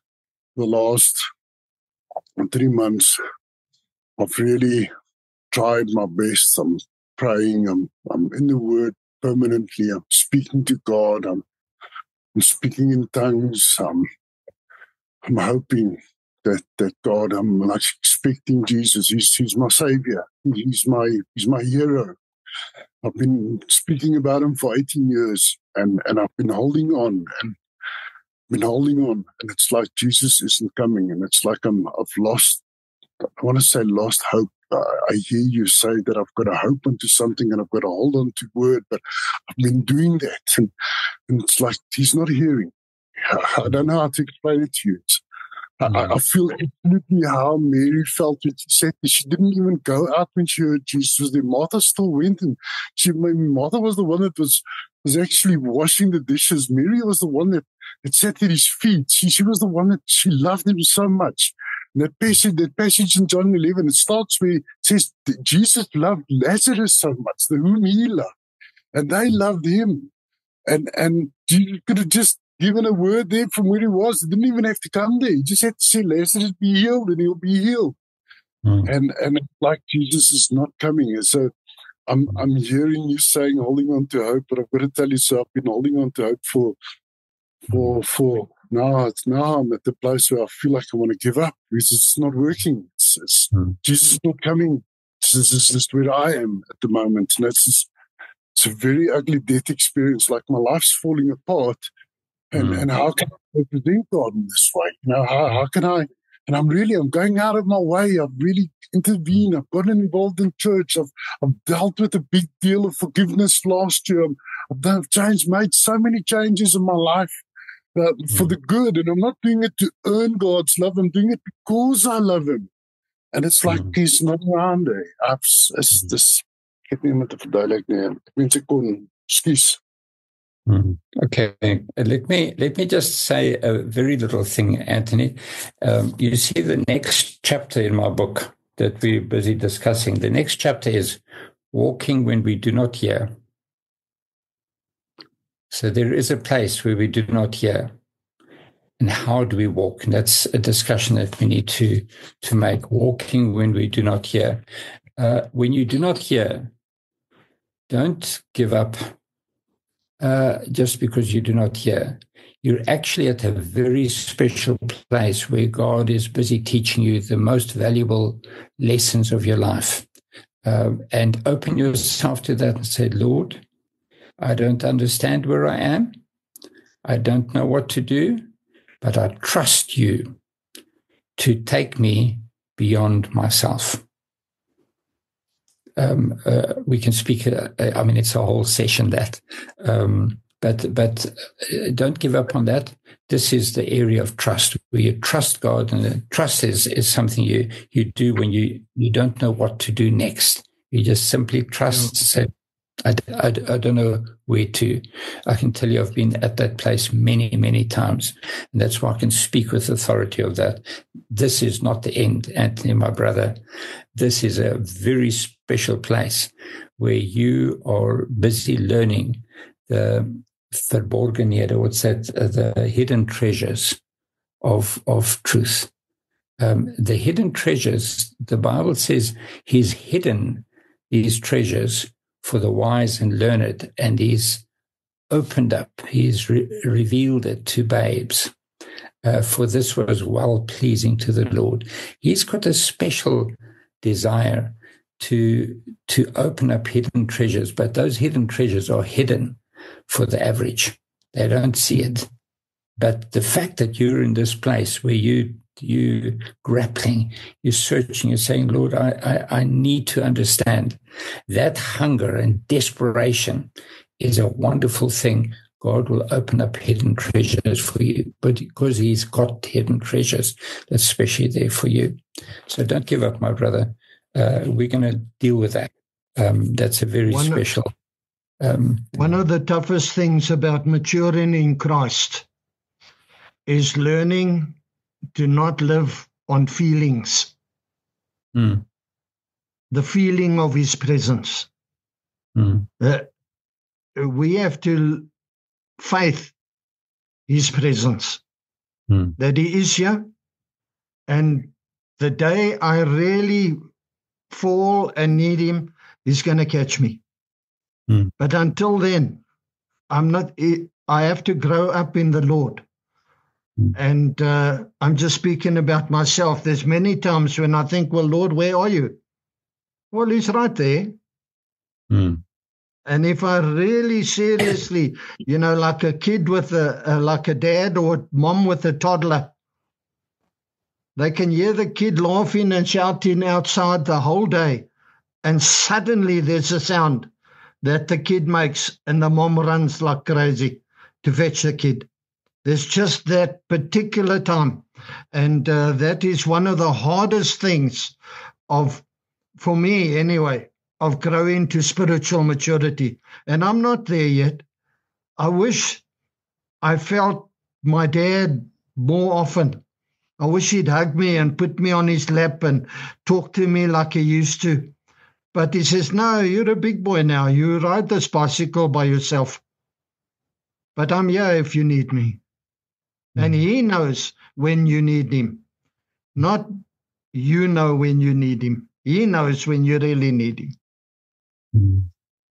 last 3 months, I've really tried my best. I'm praying. I'm in the Word permanently. I'm speaking to God. I'm speaking in tongues. I'm hoping that God, I'm like expecting Jesus. He's my savior. He's my hero. I've been speaking about him for 18 years, and I've been holding on and it's like Jesus isn't coming, and it's like I've lost. I want to say lost hope. I hear you say that I've got to hope onto something and I've got to hold on to word, but I've been doing that, and it's like he's not hearing. I don't know how to explain it to you. I feel absolutely how Mary felt when she said that she didn't even go out when she heard Jesus was there. Martha still went, and Martha was the one that was actually washing the dishes. Mary was the one that sat at his feet. She was the one that she loved him so much. And that passage in John 11, it starts where it says that Jesus loved Lazarus so much, the whom he loved, and they loved him. And Jesus could have just given a word there from where he was. He didn't even have to come there. He just had to say, Lazarus, be healed, and he'll be healed. And it's like Jesus is not coming. And so I'm hearing you saying holding on to hope, but I've got to tell you, so I've been holding on to hope for now. I'm at the place where I feel like I want to give up because it's not working. Jesus is not coming. This is just where I am at the moment. And it's a very ugly death experience. Like my life's falling apart. And how can I represent God in this way? How can I? And I'm going out of my way. I've really intervened. I've gotten involved in church. I've dealt with a big deal of forgiveness last year. I've made so many changes in my life for the good. And I'm not doing it to earn God's love. I'm doing it because I love him. And it's like he's not around there. Ek het nie met te verduidelik nie. Mense kon skies. Okay, let me just say a very little thing, Anthony. You see the next chapter in my book that we're busy discussing. The next chapter is walking when we do not hear. So there is a place where we do not hear. And how do we walk? And that's a discussion that we need to make. Walking when we do not hear. When you do not hear, don't give up just because you do not hear. You're actually at a very special place where God is busy teaching you the most valuable lessons of your life. And open yourself to that and say, Lord, I don't understand where I am. I don't know what to do, but I trust you to take me beyond myself. We can speak, it's a whole session that, but don't give up on that. This is the area of trust where you trust God, and trust is something you do when you don't know what to do next. You just simply trust, say, I don't know where to. I can tell you I've been at that place many, many times. And that's why I can speak with authority of that. This is not the end, Anthony, my brother. This is a very special place where you are busy learning the verborgenhede, what's that? The hidden treasures of truth. The hidden treasures, the Bible says he's hidden these treasures for the wise and learned, and he's opened up, he's revealed it to babes. For this was well-pleasing to the Lord. He's got a special desire to open up hidden treasures, but those hidden treasures are hidden for the average. They don't see it. But the fact that you're in this place where you grappling, you're searching, you're saying, Lord, I need to understand. That hunger and desperation is a wonderful thing. God will open up hidden treasures for you, but because he's got hidden treasures, that's especially there for you. So don't give up, my brother. We're going to deal with that. That's a very special. One of the toughest things about maturing in Christ is learning to not live on feelings. The feeling of his presence. We have to faith his presence, that he is here. And the day I really fall and need him, he's going to catch me. But until then, I have to grow up in the Lord. And I'm just speaking about myself. There's many times when I think, well, Lord, where are you? Well, he's right there. And if I really seriously, like a kid with like a dad or mom with a toddler, they can hear the kid laughing and shouting outside the whole day. And suddenly there's a sound that the kid makes and the mom runs like crazy to fetch the kid. There's just that particular time. And that is one of the hardest things for me anyway, of growing to spiritual maturity. And I'm not there yet. I wish I felt my dad more often. I wish he'd hug me and put me on his lap and talk to me like he used to. But he says, no, you're a big boy now. You ride this bicycle by yourself. But I'm here if you need me. And he knows when you need him. Not you know when you need him. He knows when you really need him.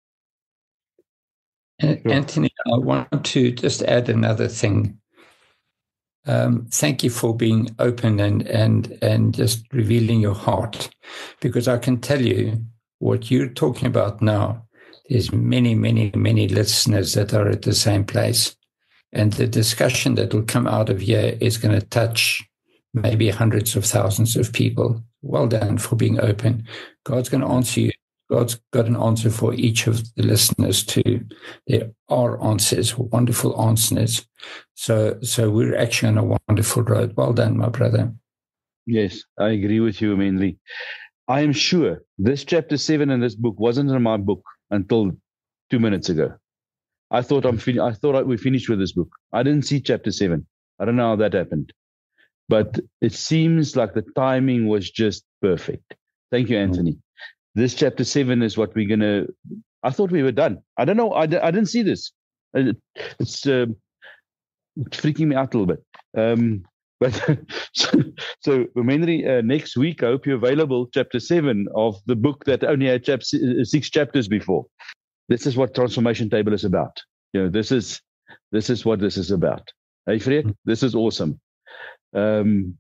Anthony, I want to just add another thing. Thank you for being open and just revealing your heart, because I can tell you what you're talking about now. There's many, many, many listeners that are at the same place, and the discussion that will come out of here is going to touch maybe hundreds of thousands of people. Well done for being open. God's going to answer you. God's got an answer for each of the listeners too. There are answers, wonderful answers. So we're actually on a wonderful road. Well done, my brother. Yes, I agree with you, mainly. I am sure this chapter 7 in this book wasn't in my book until 2 minutes ago. I thought we finished with this book. I didn't see chapter 7. I don't know how that happened. But it seems like the timing was just perfect. Thank you, Anthony. This chapter 7 is what we're going to... I thought we were done. I don't know. I didn't see this. It's freaking me out a little bit. But so Henry, next week, I hope you're available, chapter 7 of the book that only had 6 chapters before. This is what Transformation Table is about. This is what this is about. Hey, Fred, this is awesome. Wim,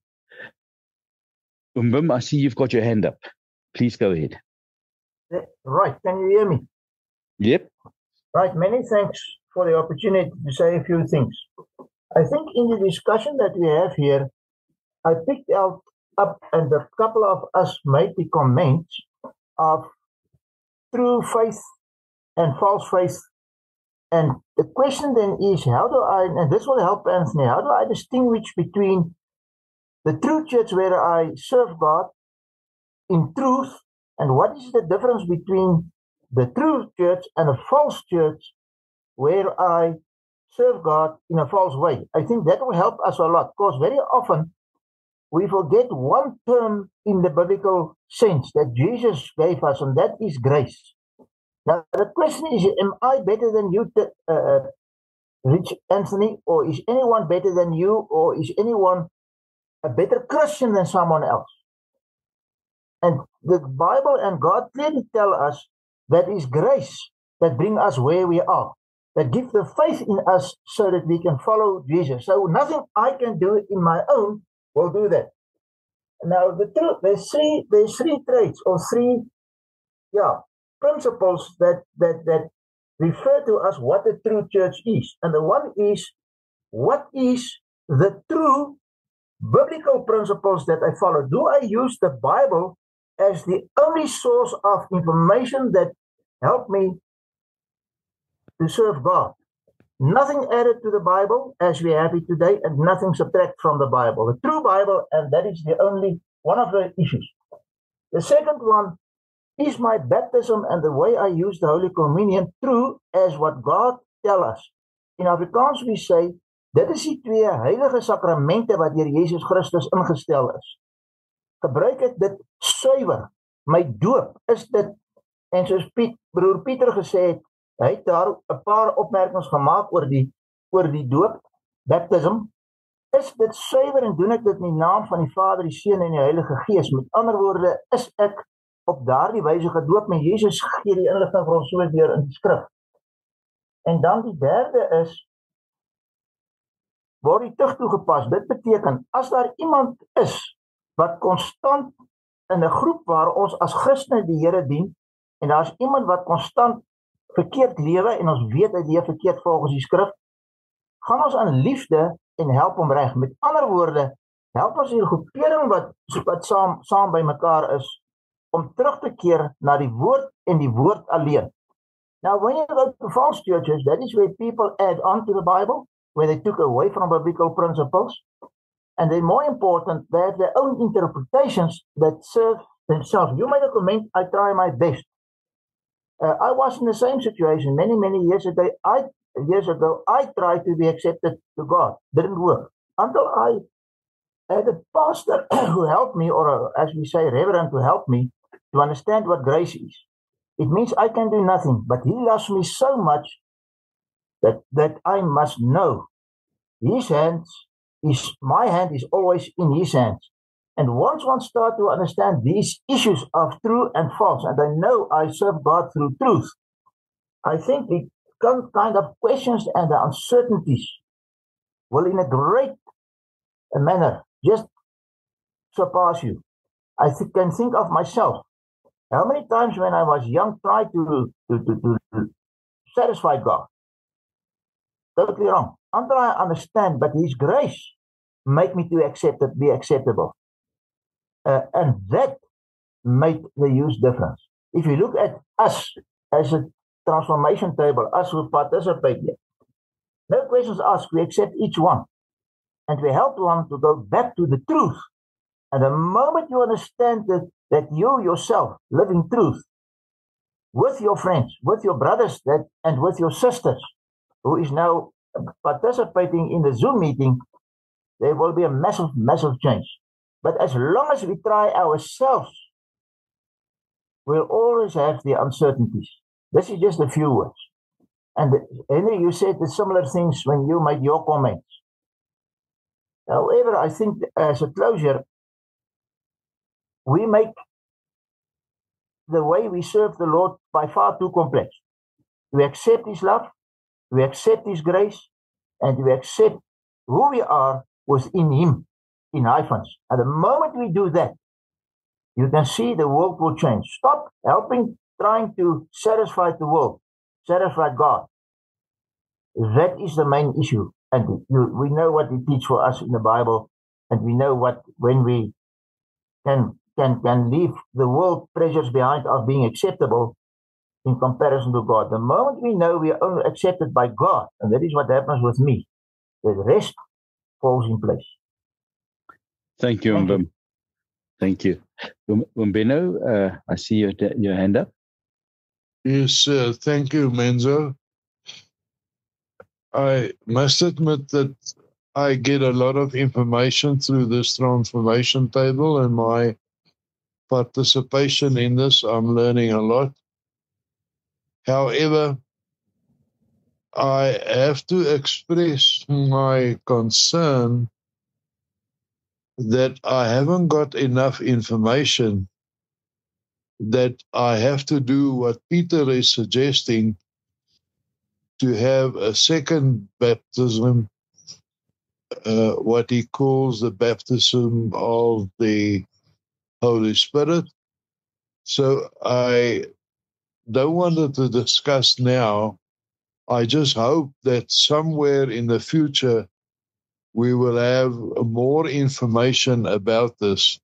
I see you've got your hand up. Please go ahead. Right, can you hear me? Yep. Right, many thanks for the opportunity to say a few things. I think in the discussion that we have here, I picked up and a couple of us made the comments of true faith and false faith. And the question then is, how do I, and this will help Anthony, how do I distinguish between the true church where I serve God in truth, and what is the difference between the true church and a false church where I serve God in a false way? I think that will help us a lot, because very often we forget one term in the biblical sense that Jesus gave us, and that is grace. Now, the question is, am I better than you, Rich Anthony, or is anyone better than you, or is anyone a better Christian than someone else? And the Bible and God clearly tell us that is grace that bring us where we are, that give the faith in us so that we can follow Jesus. So nothing I can do in my own will do that. Now, there's three traits or three principles that refer to us what the true church is. And the one is, what is the true biblical principles that I follow? Do I use the Bible as the only source of information that help me to serve God? Nothing added to the Bible as we have it today, and nothing subtract from the Bible. The true Bible, and that is the only one of the issues. The second one, is my baptism and the way I use the Holy Communion true as what God tell us? In Afrikaans we say, dit is die 2 heilige sakramente wat deur Jesus Christus ingestel is. Gebruik ek dit suiwer? My doop, is dit, en soos broer Pieter gesê het, hy het daar 'n paar opmerkings gemaak oor die doop, baptism. Is dit suiwer en doen ek dit in die naam van die Vader, die Seun en die Heilige Gees? Met ander woorde, is ek op daardie wyse gedoop, met Jesus gee die inligting vir ons so deur in die skrif. En dan die derde is, word die tug toegepas. Dit beteken, as daar iemand is wat konstant in 'n groep waar ons as Christene die Here dien, en daar's iemand wat konstant verkeerd lewe, en ons weet hy leef verkeerd volgens die skrif, gaan ons aan liefde en help hom reg. Met ander woorde, help ons die groepering wat saam by mekaar is, om terug te keer na die woord en die woord alleen. Now, when you go to false churches, that is where people add on to the Bible, where they took away from biblical principles, and then more important, they have their own interpretations that serve themselves. You made a comment, I try my best. I was in the same situation many, many years ago. I tried to be accepted to God. Didn't work. Until I had a pastor who helped me, or as we say, reverend, who helped me to understand what grace is. It means I can do nothing, but he loves me so much that I must know. My hand is always in his hands. And once one starts to understand these issues of true and false, and I know I serve God through truth, I think the kind of questions and the uncertainties will in a great manner just surpass you. I can think of myself. How many times when I was young tried to satisfy God? Totally wrong. Until I understand, but His grace make me to be acceptable. And that made the huge difference. If you look at us as a transformation table, us who participate here, no questions asked, we accept each one. And we help one to go back to the truth. And the moment you understand that you yourself live in truth with your friends, with your brothers and with your sisters, who is now participating in the Zoom meeting, there will be a massive, massive change. But as long as we try ourselves, we'll always have the uncertainties. This is just a few words. And Henry, you said the similar things when you made your comments. However, I think as a closure, we make the way we serve the Lord by far too complex. We accept His love, we accept His grace, and we accept who we are within Him, in hyphens. At the moment we do that, you can see the world will change. Stop trying to satisfy the world, satisfy God. That is the main issue. And we know what He teaches for us in the Bible, and we know when we can leave the world pressures behind of being acceptable in comparison to God. The moment we know we are only accepted by God, and that is what happens with me, the rest falls in place. Thank you, Mbim. Thank you. Umbeno, I see your hand up. Yes, thank you, Menzo. I must admit that I get a lot of information through this transformation table, and my participation in this, I'm learning a lot. However, I have to express my concern that I haven't got enough information, that I have to do what Peter is suggesting, to have a second baptism, what he calls the baptism of the Holy Spirit. So I don't want to discuss now. I just hope that somewhere in the future we will have more information about this.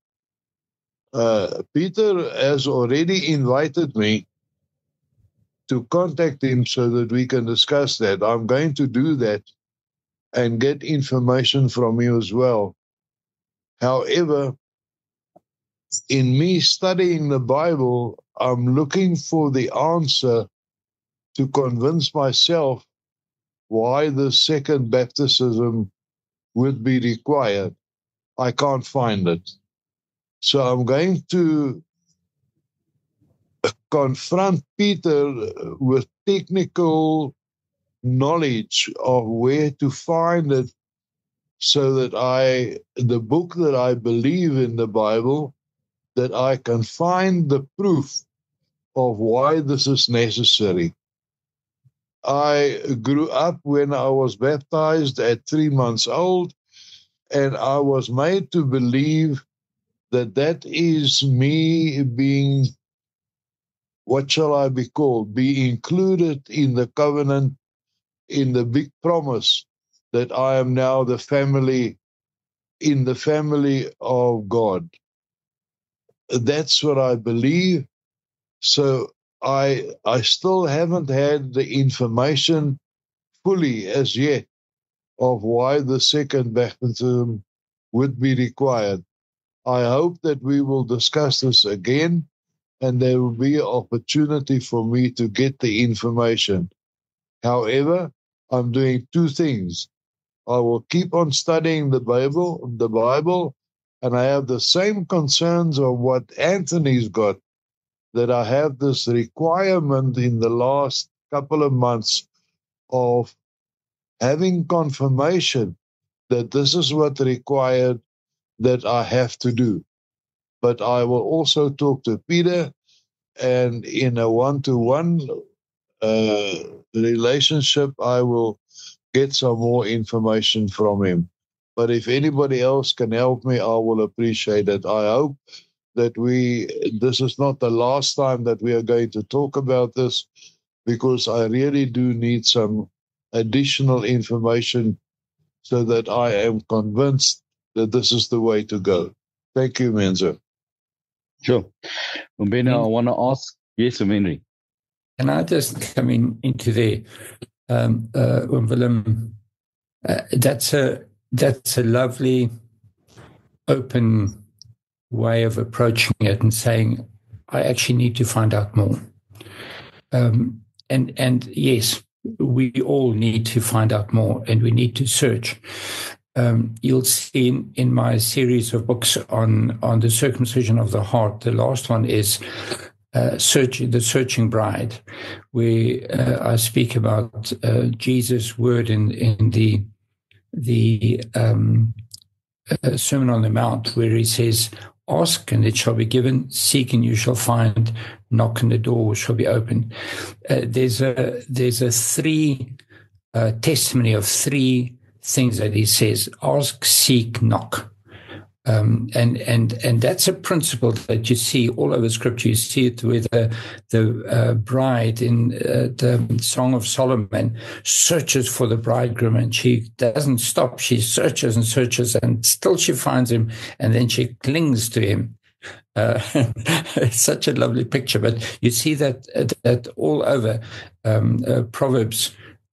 Peter has already invited me to contact him so that we can discuss that. I'm going to do that and get information from you as well. However, in me studying the Bible, I'm looking for the answer to convince myself why the second baptism would be required. I can't find it. So I'm going to confront Peter with technical knowledge of where to find it, so that the book that I believe in, the Bible, that I can find the proof of why this is necessary. I grew up when I was baptized at 3 months old, and I was made to believe that is me being, what shall I be called, be included in the covenant, in the big promise that I am now in the family of God. That's what I believe. So I still haven't had the information fully as yet of why the second baptism would be required. I hope that we will discuss this again, and there will be an opportunity for me to get the information. However, I'm doing two things. I will keep on studying the Bible, and I have the same concerns of what Anthony's got, that I have this requirement in the last couple of months of having confirmation that this is what required that I have to do. But I will also talk to Peter, and in a one-to-one relationship, I will get some more information from him. But if anybody else can help me, I will appreciate it. I hope that this is not the last time that we are going to talk about this, because I really do need some additional information so that I am convinced that this is the way to go. Thank you, Menzo. Sure. Umbena, I want to ask, yes, Henry. Can I just come into there? Willem, that's a lovely, open way of approaching it and saying, I actually need to find out more. And yes, we all need to find out more, and we need to search. You'll see in my series of books on the circumcision of the heart, the last one is the Searching Bride, where I speak about Jesus' word in the Sermon on the Mount, where he says, ask and it shall be given, seek and you shall find, knock and the door shall be opened. There's a testimony of three things that he says: ask, seek, knock. And that's a principle that you see all over Scripture. You see it with the bride in the Song of Solomon searches for the bridegroom, and she doesn't stop. She searches and searches, and still she finds him, and then she clings to him. It's such a lovely picture, but you see that all over Proverbs.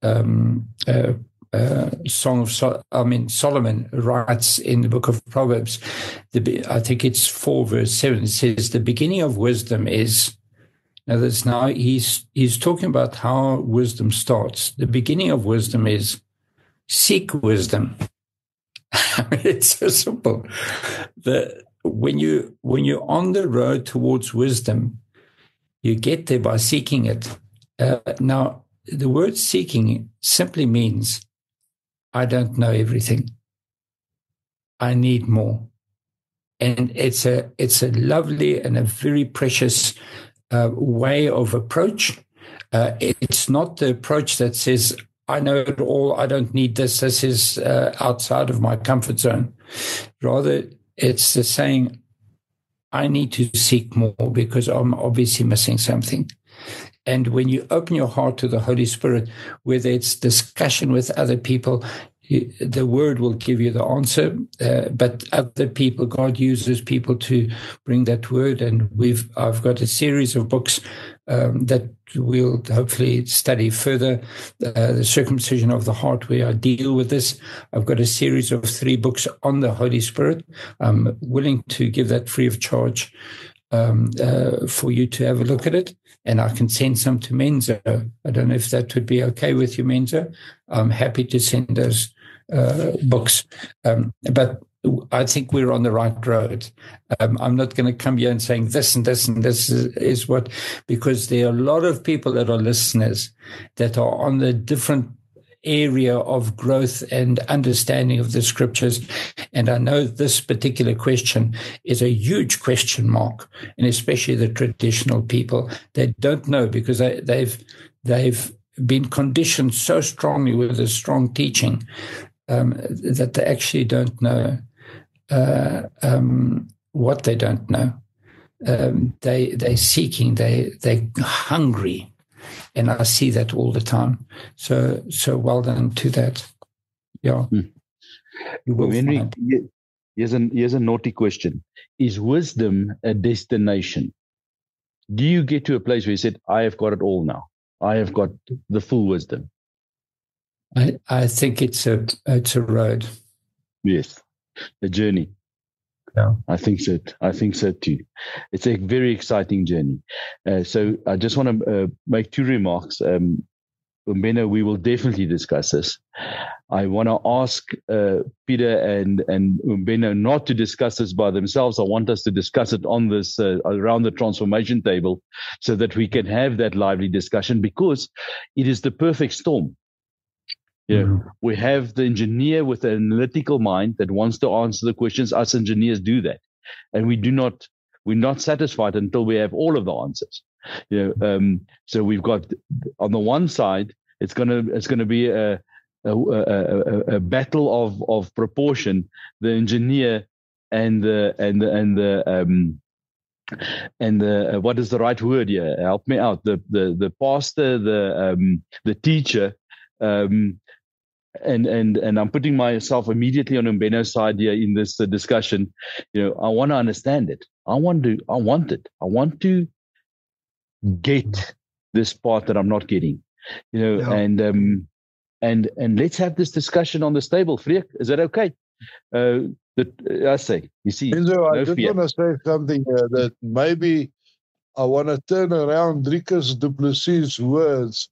Solomon writes in the book of Proverbs, I think it's 4 verse 7, it says, the beginning of wisdom is, now he's talking about how wisdom starts. The beginning of wisdom is seek wisdom. It's so simple. When you're on the road towards wisdom, you get there by seeking it. Now, the word seeking simply means I don't know everything. I need more. And it's a lovely and a very precious way of approach. It's not the approach that says, I know it all, I don't need this, this is outside of my comfort zone. Rather, it's the saying, I need to seek more because I'm obviously missing something. And when you open your heart to the Holy Spirit, whether it's discussion with other people, the Word will give you the answer. But other people, God uses people to bring that Word. And I've got a series of books that we'll hopefully study further. The circumcision of the heart, where I deal with this. I've got a series of 3 books on the Holy Spirit. I'm willing to give that free of charge for you to have a look at it. And I can send some to Menzo. I don't know if that would be okay with you, Menzo. I'm happy to send those books. But I think we're on the right road. I'm not going to come here and saying this and this and this is what, because there are a lot of people that are listeners that are on the different area of growth and understanding of the Scriptures. And I know this particular question is a huge question mark, and especially the traditional people, they don't know because they've been conditioned so strongly with a strong teaching that they actually don't know what they don't know. They're seeking, they're hungry. And I see that all the time. So well done to that. Yeah. Well, Henry, here's a naughty question. Is wisdom a destination? Do you get to a place where you said, I have got it all now? I have got the full wisdom. I think it's a road. Yes. A journey. Yeah. I think so too. It's a very exciting journey. So I just want to make 2 remarks. Umbena, we will definitely discuss this. I want to ask Peter and Umbeno not to discuss this by themselves. I want us to discuss it on this around the transformation table, so that we can have that lively discussion, because it is the perfect storm. We have the engineer with an analytical mind that wants to answer the questions. Us engineers do that, and we're not satisfied until we have all of the answers. So we've got, on the one side, it's gonna be a battle of proportion. The engineer and the what is the right word here? Help me out. The pastor, the teacher, and I'm putting myself immediately on Umbeno's side here in this discussion. I want to understand it. I want it. I want to get this part that I'm not getting. And let's have this discussion on this table. Freek, is that okay? I say, you see, Enzo, I just want to say something that maybe I want to turn around Driekus du Plessis' words,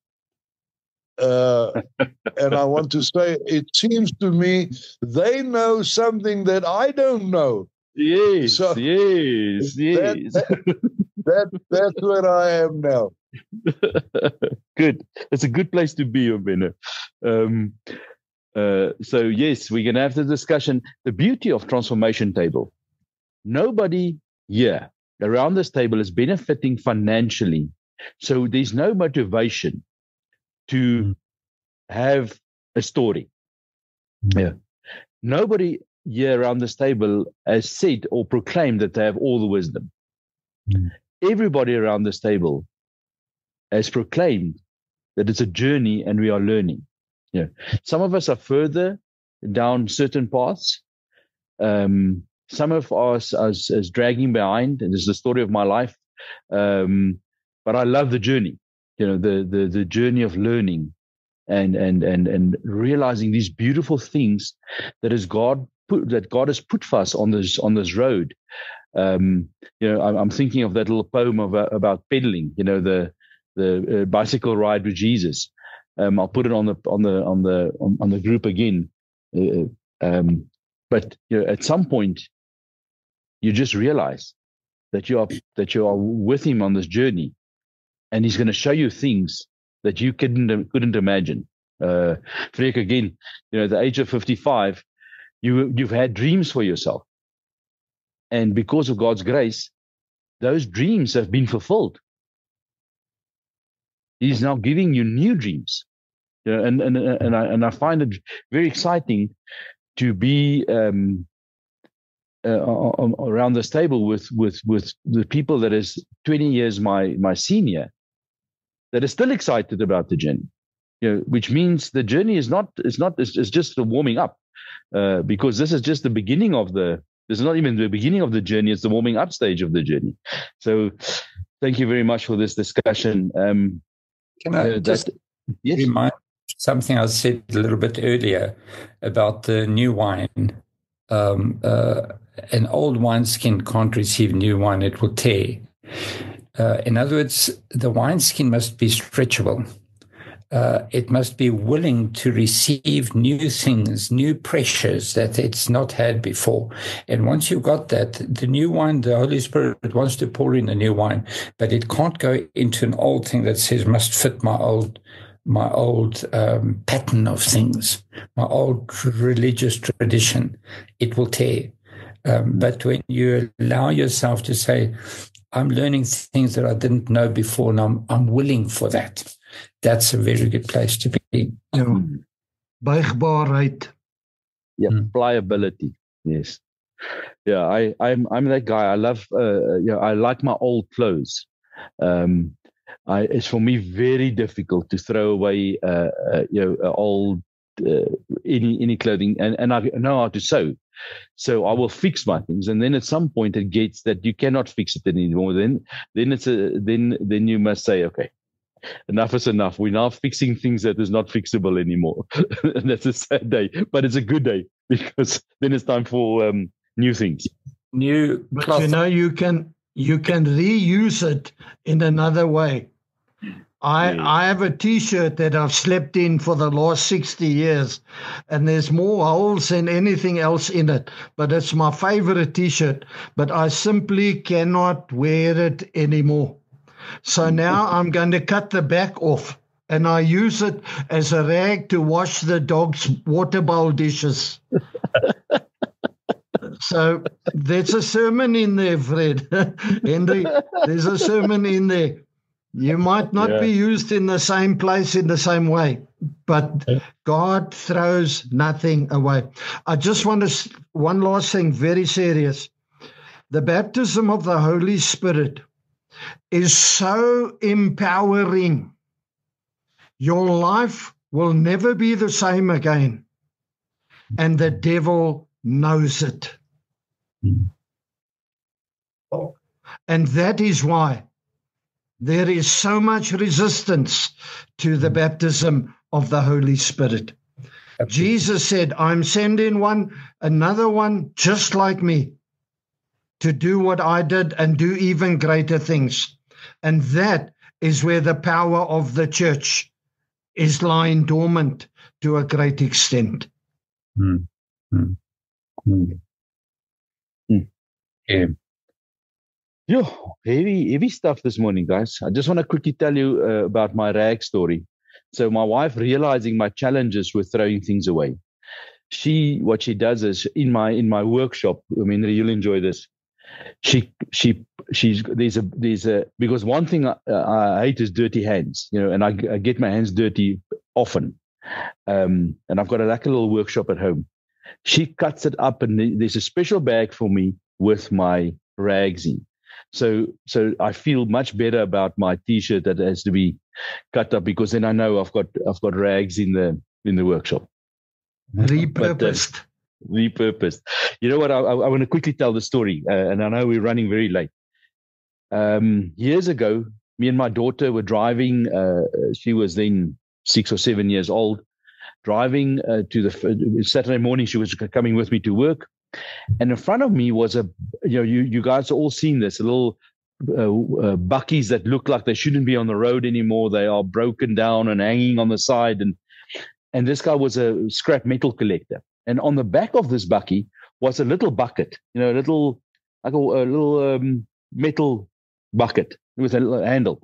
and I want to say, it seems to me they know something that I don't know. Yes, so yes. That's where I am now. Good. It's a good place to be, Umbeno. So yes, we're going to have the discussion. The beauty of transformation table. Nobody here around this table is benefiting financially. So there's no motivation to have a story. Nobody here around this table has said or proclaimed that they have all the wisdom. Everybody around this table has proclaimed that it's a journey and we are learning. Some of us are further down certain paths. Some of us is dragging behind, and this is the story of my life. But I love the journey, the journey of learning and realizing these beautiful things that God has put for us on this road. I'm thinking of that little poem about pedaling, the bicycle ride with Jesus. I'll put it on the group again. But at some point, you just realize that you are with him on this journey, and he's going to show you things that you couldn't imagine. Freek, again, at the age of 55, you've had dreams for yourself, and because of God's grace, those dreams have been fulfilled. He's now giving you new dreams, and I find it very exciting to be around this table with the people that is 20 years my senior, that is still excited about the journey. Which means the journey is just the warming up, because this is just the beginning of this is not even the beginning of the journey, it's the warming up stage of the journey. So thank you very much for this discussion. Can I just remind something I said a little bit earlier about the new wine? An old wineskin can't receive new wine, it will tear. In other words, the wineskin must be stretchable. It must be willing to receive new things, new pressures that it's not had before. And once you've got that, the new wine, the Holy Spirit wants to pour in the new wine, but it can't go into an old thing that says must fit my old pattern of things, my old religious tradition. It will tear. But when you allow yourself to say, I'm learning things that I didn't know before, and I'm willing for that. That's a very good place to be. Buigbaarheid. Pliability. Yes. I'm that guy. I love. I like my old clothes. It's for me very difficult to throw away old any clothing, and I know how to sew. So I will fix my things, and then at some point it gets that you cannot fix it anymore. Then you must say, okay, enough is enough. We're now fixing things that is not fixable anymore. And that's a sad day, but it's a good day, because then it's time for new things. But you can reuse it in another way. I have a T-shirt that I've slept in for the last 60 years, and there's more holes than anything else in it. But it's my favorite T-shirt, but I simply cannot wear it anymore. So now I'm going to cut the back off, and I use it as a rag to wash the dog's water bowl dishes. So there's a sermon in there, Fred. Henry, there's a sermon in there. You might not be used in the same place in the same way, but God throws nothing away. I just want to, one last thing, very serious. The baptism of the Holy Spirit is so empowering. Your life will never be the same again, and the devil knows it. And that is why there is so much resistance to the baptism of the Holy Spirit. Absolutely. Jesus said, I'm sending another one just like me to do what I did and do even greater things. And that is where the power of the church is lying dormant to a great extent. Yeah, heavy stuff this morning, guys. I just want to quickly tell you about my rag story. So my wife, realizing my challenges with throwing things away, what she does is in my workshop. I mean, you'll enjoy this. There's a because one thing I hate is dirty hands, and I get my hands dirty often. And I've got like a little workshop at home. She cuts it up, and there's a special bag for me with my rags in. So I feel much better about my T-shirt that has to be cut up, because then I know I've got rags in the workshop. Repurposed. Repurposed. You know what? I want to quickly tell the story, and I know we're running very late. Years ago, me and my daughter were driving. She was then 6 or 7 years old. Driving to the Saturday morning, she was coming with me to work. And in front of me was you guys are all seen this, a little buckies that look like they shouldn't be on the road anymore. They are broken down and hanging on the side. And this guy was a scrap metal collector. And on the back of this bucky was a little bucket, a little metal bucket with a little handle.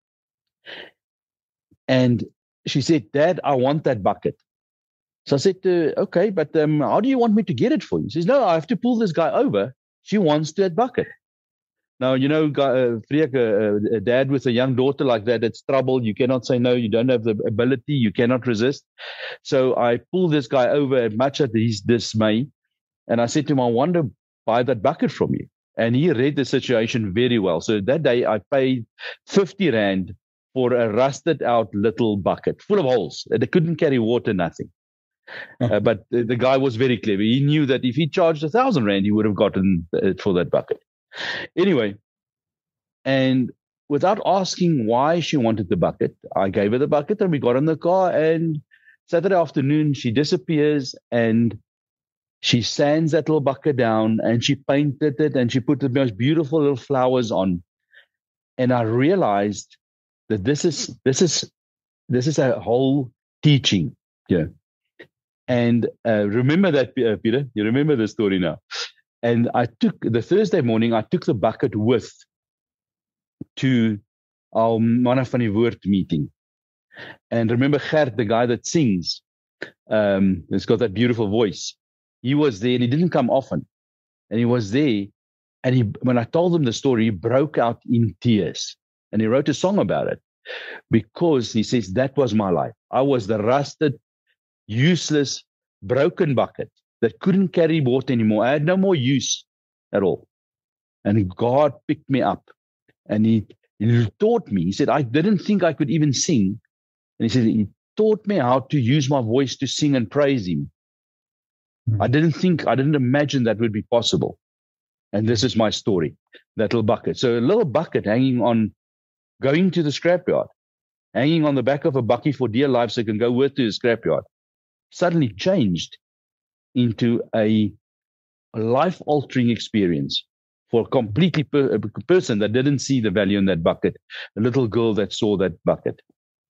And she said, Dad, I want that bucket. So I said, okay, but how do you want me to get it for you? She says, no, I have to pull this guy over. She wants that bucket. Now, Freek, a dad with a young daughter like that, it's trouble. You cannot say no. You don't have the ability. You cannot resist. So I pulled this guy over, much at his dismay. And I said to him, I want to buy that bucket from you. And he read the situation very well. So that day I paid 50 Rand for a rusted out little bucket full of holes. It couldn't carry water, nothing. But the guy was very clever. He knew that if he charged 1,000 Rand, he would have gotten it for that bucket. Anyway, and without asking why she wanted the bucket, I gave her the bucket and we got in the car. And Saturday afternoon, she disappears and she sands that little bucket down and she painted it and she put the most beautiful little flowers on. And I realized that this is a whole teaching. Yeah. And remember that, Peter, you remember the story now. And I took the Thursday morning, I took the bucket to our Manna van die Woord meeting. And remember Gert, the guy that sings, he's got that beautiful voice. He was there and he didn't come often. And he was there. And when I told him the story, he broke out in tears. And he wrote a song about it. Because he says, that was my life. I was the rusted, useless, broken bucket that couldn't carry water anymore. I had no more use at all. And God picked me up and he taught me. He said, I didn't think I could even sing. And he said, he taught me how to use my voice to sing and praise him. I didn't imagine that would be possible. And this is my story, that little bucket. So a little bucket going to the scrapyard, hanging on the back of a bucky for dear life so it can go with to the scrapyard, suddenly changed into a life-altering experience a completely person that didn't see the value in that bucket, a little girl that saw that bucket.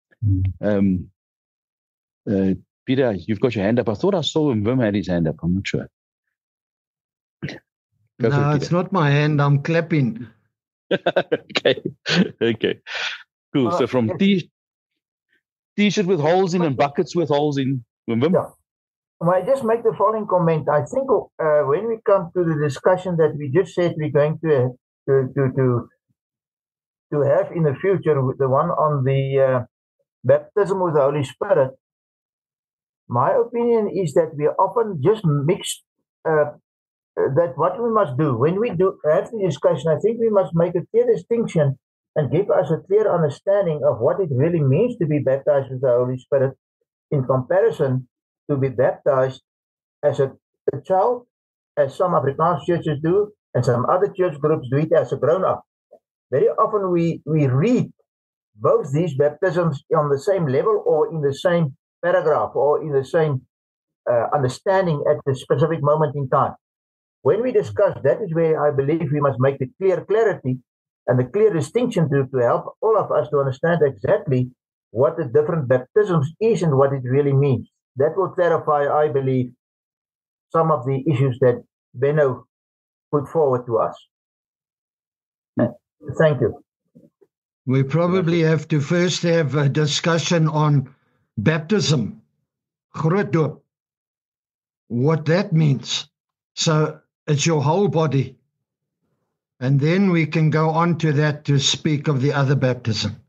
Peter, you've got your hand up. I thought I saw him. Wim had his hand up. I'm not sure. No, it's not my hand. I'm clapping. Okay. Cool. So from T-shirt with holes in and buckets with holes in. Wim? Yeah. May I just make the following comment? I think when we come to the discussion that we just said we're going to have in the future, the one on the baptism with the Holy Spirit, my opinion is that we often just mix that what we must do. When we do have the discussion, I think we must make a clear distinction and give us a clear understanding of what it really means to be baptized with the Holy Spirit in comparison to be baptized as a child, as some Afrikaans churches do, and some other church groups do it as a grown-up. Very often we read both these baptisms on the same level or in the same paragraph or in the same understanding at the specific moment in time. When we discuss, that is where I believe we must make the clear clarity and the clear distinction to help all of us to understand exactly what the different baptisms is and what it really means. That will clarify, I believe, some of the issues that Benno put forward to us. Thank you. We probably have to first have a discussion on baptism, groot doop, what that means. So it's your whole body. And then we can go on to that to speak of the other baptism.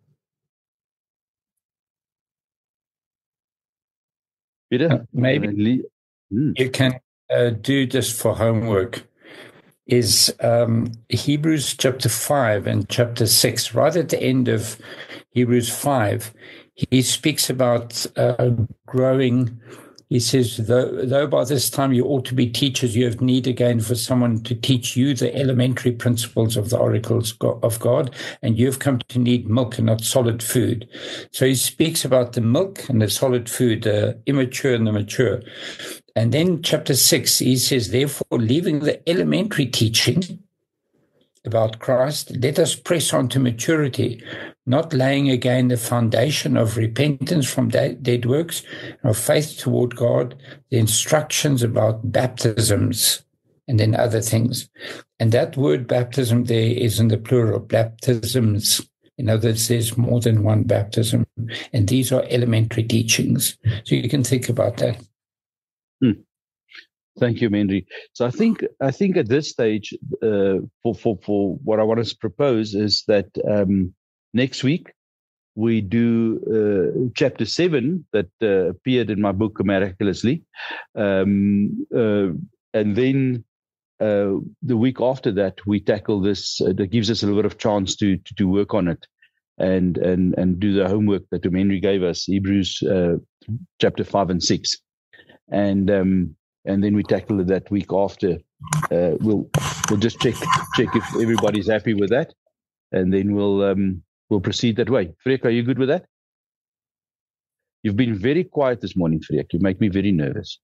Peter, maybe you can do just for homework is Hebrews chapter 5 and chapter 6. Right at the end of Hebrews 5, he speaks about growing. He says, though by this time you ought to be teachers, you have need again for someone to teach you the elementary principles of the oracles of God, and you have come to need milk and not solid food. So he speaks about the milk and the solid food, the immature and the mature. And then chapter 6, he says, therefore, leaving the elementary teaching about Christ, let us press on to maturity, not laying again the foundation of repentance from dead works, of faith toward God, the instructions about baptisms, and then other things. And that word baptism there is in the plural, baptisms. In other words, there's more than one baptism. And these are elementary teachings. So you can think about that. Thank you, Henry. So I think at this stage, for what I want to propose is that next week we do chapter 7 that appeared in my book Miraculously, and then the week after that we tackle this. That gives us a little bit of chance to work on it and do the homework that Henry gave us, Hebrews chapter 5 and 6, and then we tackle it that week after. We'll just check if everybody's happy with that, and then we'll proceed that way. Freek, are you good with that? You've been very quiet this morning, Freek. You make me very nervous.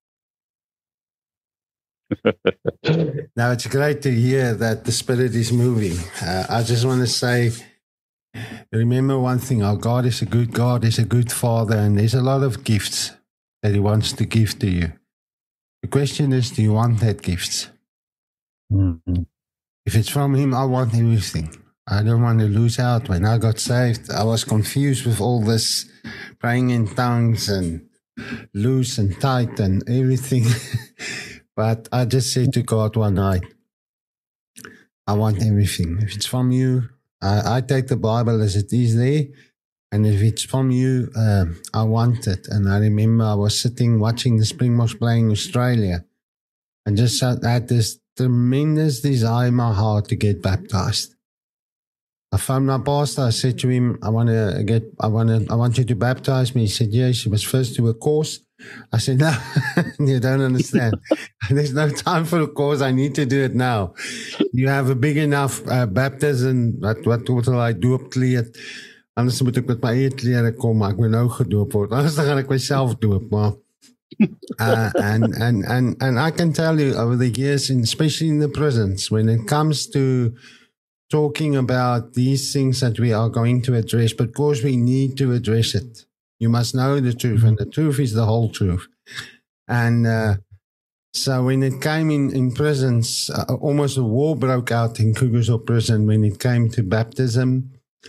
Now, it's great to hear that the Spirit is moving. I just want to say, remember one thing, our God is a good God, He's a good Father, and there's a lot of gifts that He wants to give to you. The question is, do you want that gifts? Mm-hmm. If it's from Him, I want everything. I don't want to lose out. When I got saved, I was confused with all this praying in tongues and loose and tight and everything. But I just said to God one night, I want everything. If it's from you, I take the Bible as it is there. And if it's from you, I want it. And I remember I was sitting watching the Springboks playing Australia and just had this tremendous desire in my heart to get baptized. I found my pastor. I said to him, I want you to baptize me. He said, yes, you must first do a course. I said, no, you don't understand. There's no time for a course. I need to do it now. You have a big enough baptism. Wat wil I do op kleed? Anders moet ek met my eie klere kom, maar ek moet nou gedoop word. Anders dan gaan ek myself doop, maar And I can tell you over the years, especially in the prisons, when it comes to talking about these things that we are going to address, because we need to address it. You must know the truth, and the truth is the whole truth. And so when it came in prisons, almost a war broke out in Krugersdorp prison when it came to baptism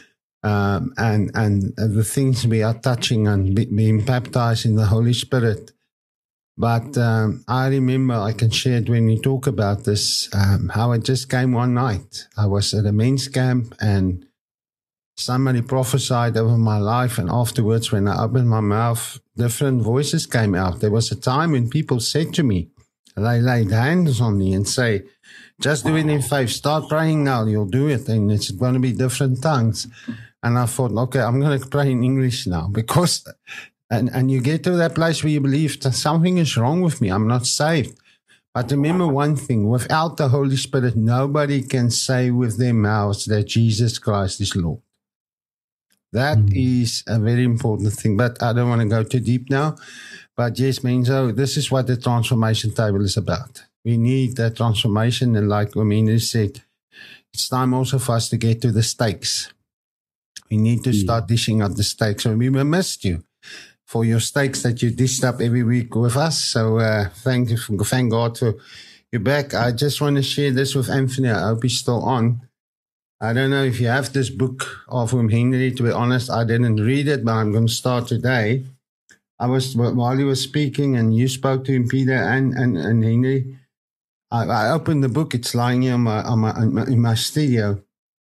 and the things we are touching on, being baptized in the Holy Spirit. But I remember, I can share it when we talk about this, how it just came one night. I was at a men's camp and somebody prophesied over my life, and afterwards when I opened my mouth, different voices came out. There was a time when people said to me, they laid hands on me and say, just do it in faith. Start praying now. You'll do it. And it's going to be different tongues. And I thought, okay, I'm going to pray in English now, because, and you get to that place where you believe that something is wrong with me. I'm not saved. But remember one thing, without the Holy Spirit, nobody can say with their mouths that Jesus Christ is Lord. That is a very important thing. But I don't want to go too deep now. But yes, Menzo, this is what the transformation table is about. We need that transformation. And like Omina said, it's time also for us to get to the stakes. We need to start dishing out the stakes. So we missed you for your stakes that you dished up every week with us. So thank God for you back. I just want to share this with Anthony. I hope he's still on. I don't know if you have this book of Henry. To be honest, I didn't read it, but I'm going to start today. While he was speaking and you spoke to him, Peter and Henry, I opened the book. It's lying here in my studio.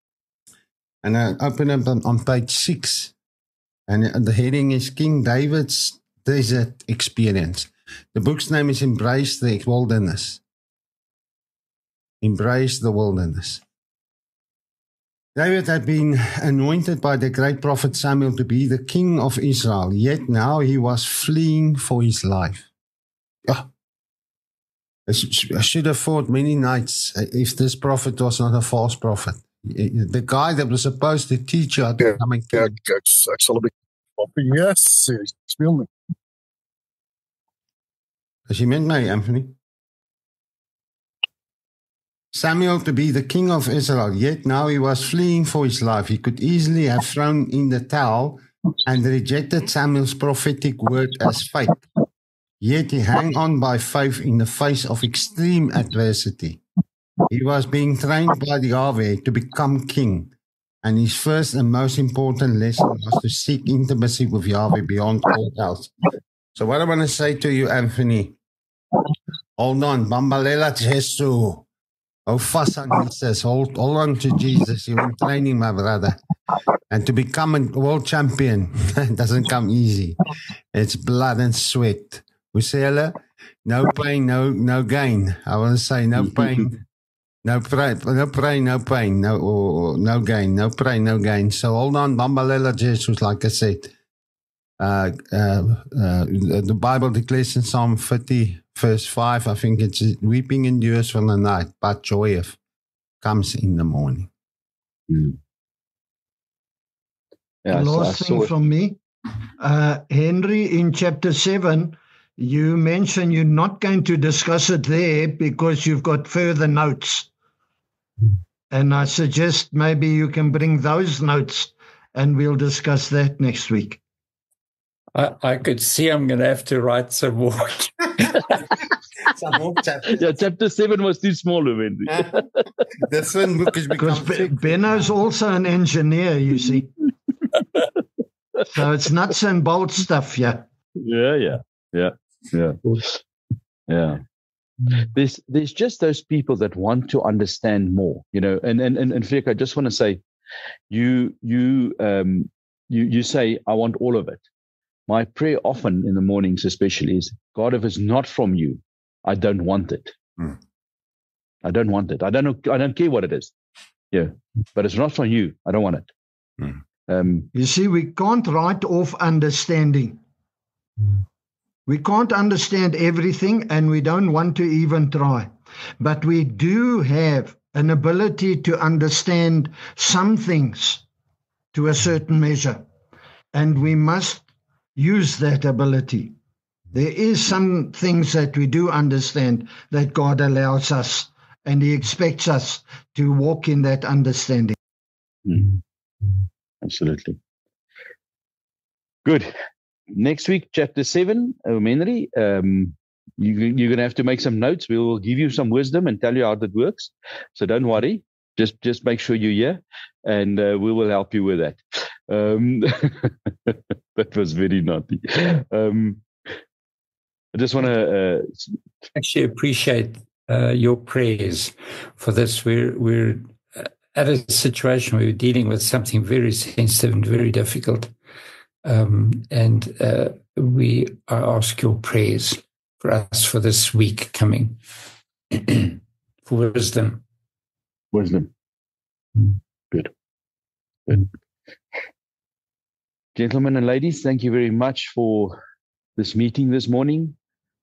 And I opened up on page 6. And the heading is King David's Desert Experience. The book's name is Embrace the Wilderness. Embrace the Wilderness. David had been anointed by the great prophet Samuel to be the king of Israel, yet now he was fleeing for his life. Oh, I should have thought many nights if this prophet was not a false prophet. The guy that was supposed to teach you how to become a king. Ek sal 'n bietjie yes, speel my. As jy met my, Anthony? Samuel to be the king of Israel, yet now he was fleeing for his life. He could easily have thrown in the towel and rejected Samuel's prophetic word as fate. Yet he hung on by faith in the face of extreme adversity. He was being trained by the Yahweh to become king, and his first and most important lesson was to seek intimacy with Yahweh beyond all else. So what I want to say to you, Anthony, hold on, Bambalela Jesu. Hold fast on Jesus. Hold on to Jesus. You're in training, my brother. And to become a world champion doesn't come easy. It's blood and sweat. We say, no pain, no gain. I want to say no pain, no pain, no gain. No pain, no gain. So hold on, Bambalela Jesus, like I said. The Bible declares in Psalm 50, verse 5, I think it's weeping endures for the night, but joy comes in the morning. Yeah, last thing from me, Henry, in chapter 7, you mentioned you're not going to discuss it there because you've got further notes. And I suggest maybe you can bring those notes and we'll discuss that next week. I could see I'm going to have to write some more. Yeah, chapter 7 was too small, Henry. This one book is because Benno's also an engineer, you see. So it's nuts and bolts stuff, yeah. Yeah. There's just those people that want to understand more, you know. And Fleck, I just want to say, you say, I want all of it. My prayer often in the mornings especially is, God, if it's not from you, I don't want it. I don't want it. I don't care what it is. Yeah. But it's not from you. I don't want it. You see, we can't write off understanding. We can't understand everything and we don't want to even try. But we do have an ability to understand some things to a certain measure. And we must use that ability. There is some things that we do understand that God allows us, and He expects us to walk in that understanding. Absolutely. Good. Next week, chapter 7, Henry, you're going to have to make some notes. We will give you some wisdom and tell you how that works. So don't worry. Just make sure you're here, and we will help you with that. That was very naughty. I just want to actually appreciate your prayers for this. We're at a situation where we're dealing with something very sensitive and very difficult, and we ask your prayers for us for this week coming, for wisdom. Wisdom. Good. Gentlemen and ladies, thank you very much for this meeting this morning.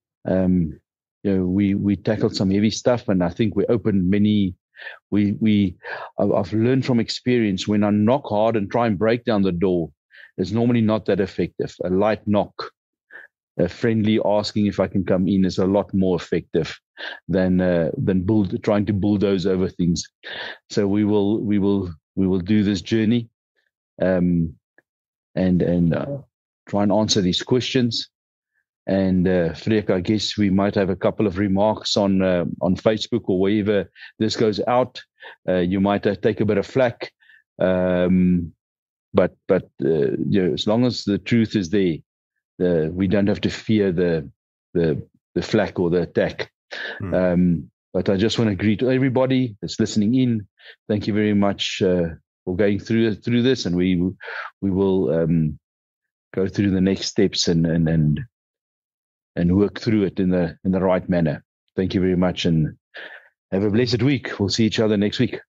We tackled some heavy stuff, and I think we opened many. I've learned from experience, when I knock hard and try and break down the door, it's normally not that effective. A light knock, a friendly asking if I can come in, is a lot more effective than trying to bulldoze over things. So we will do this journey, and try and answer these questions. And Freek, I guess we might have a couple of remarks on Facebook or wherever this goes out. You might take a bit of flack, but as long as the truth is there, we don't have to fear the flack or the attack. But I just want to greet everybody that's listening in. Thank you very much for going through this, and we will go through the next steps and work through it in the right manner. Thank you very much, and have a blessed week. We'll see each other next week.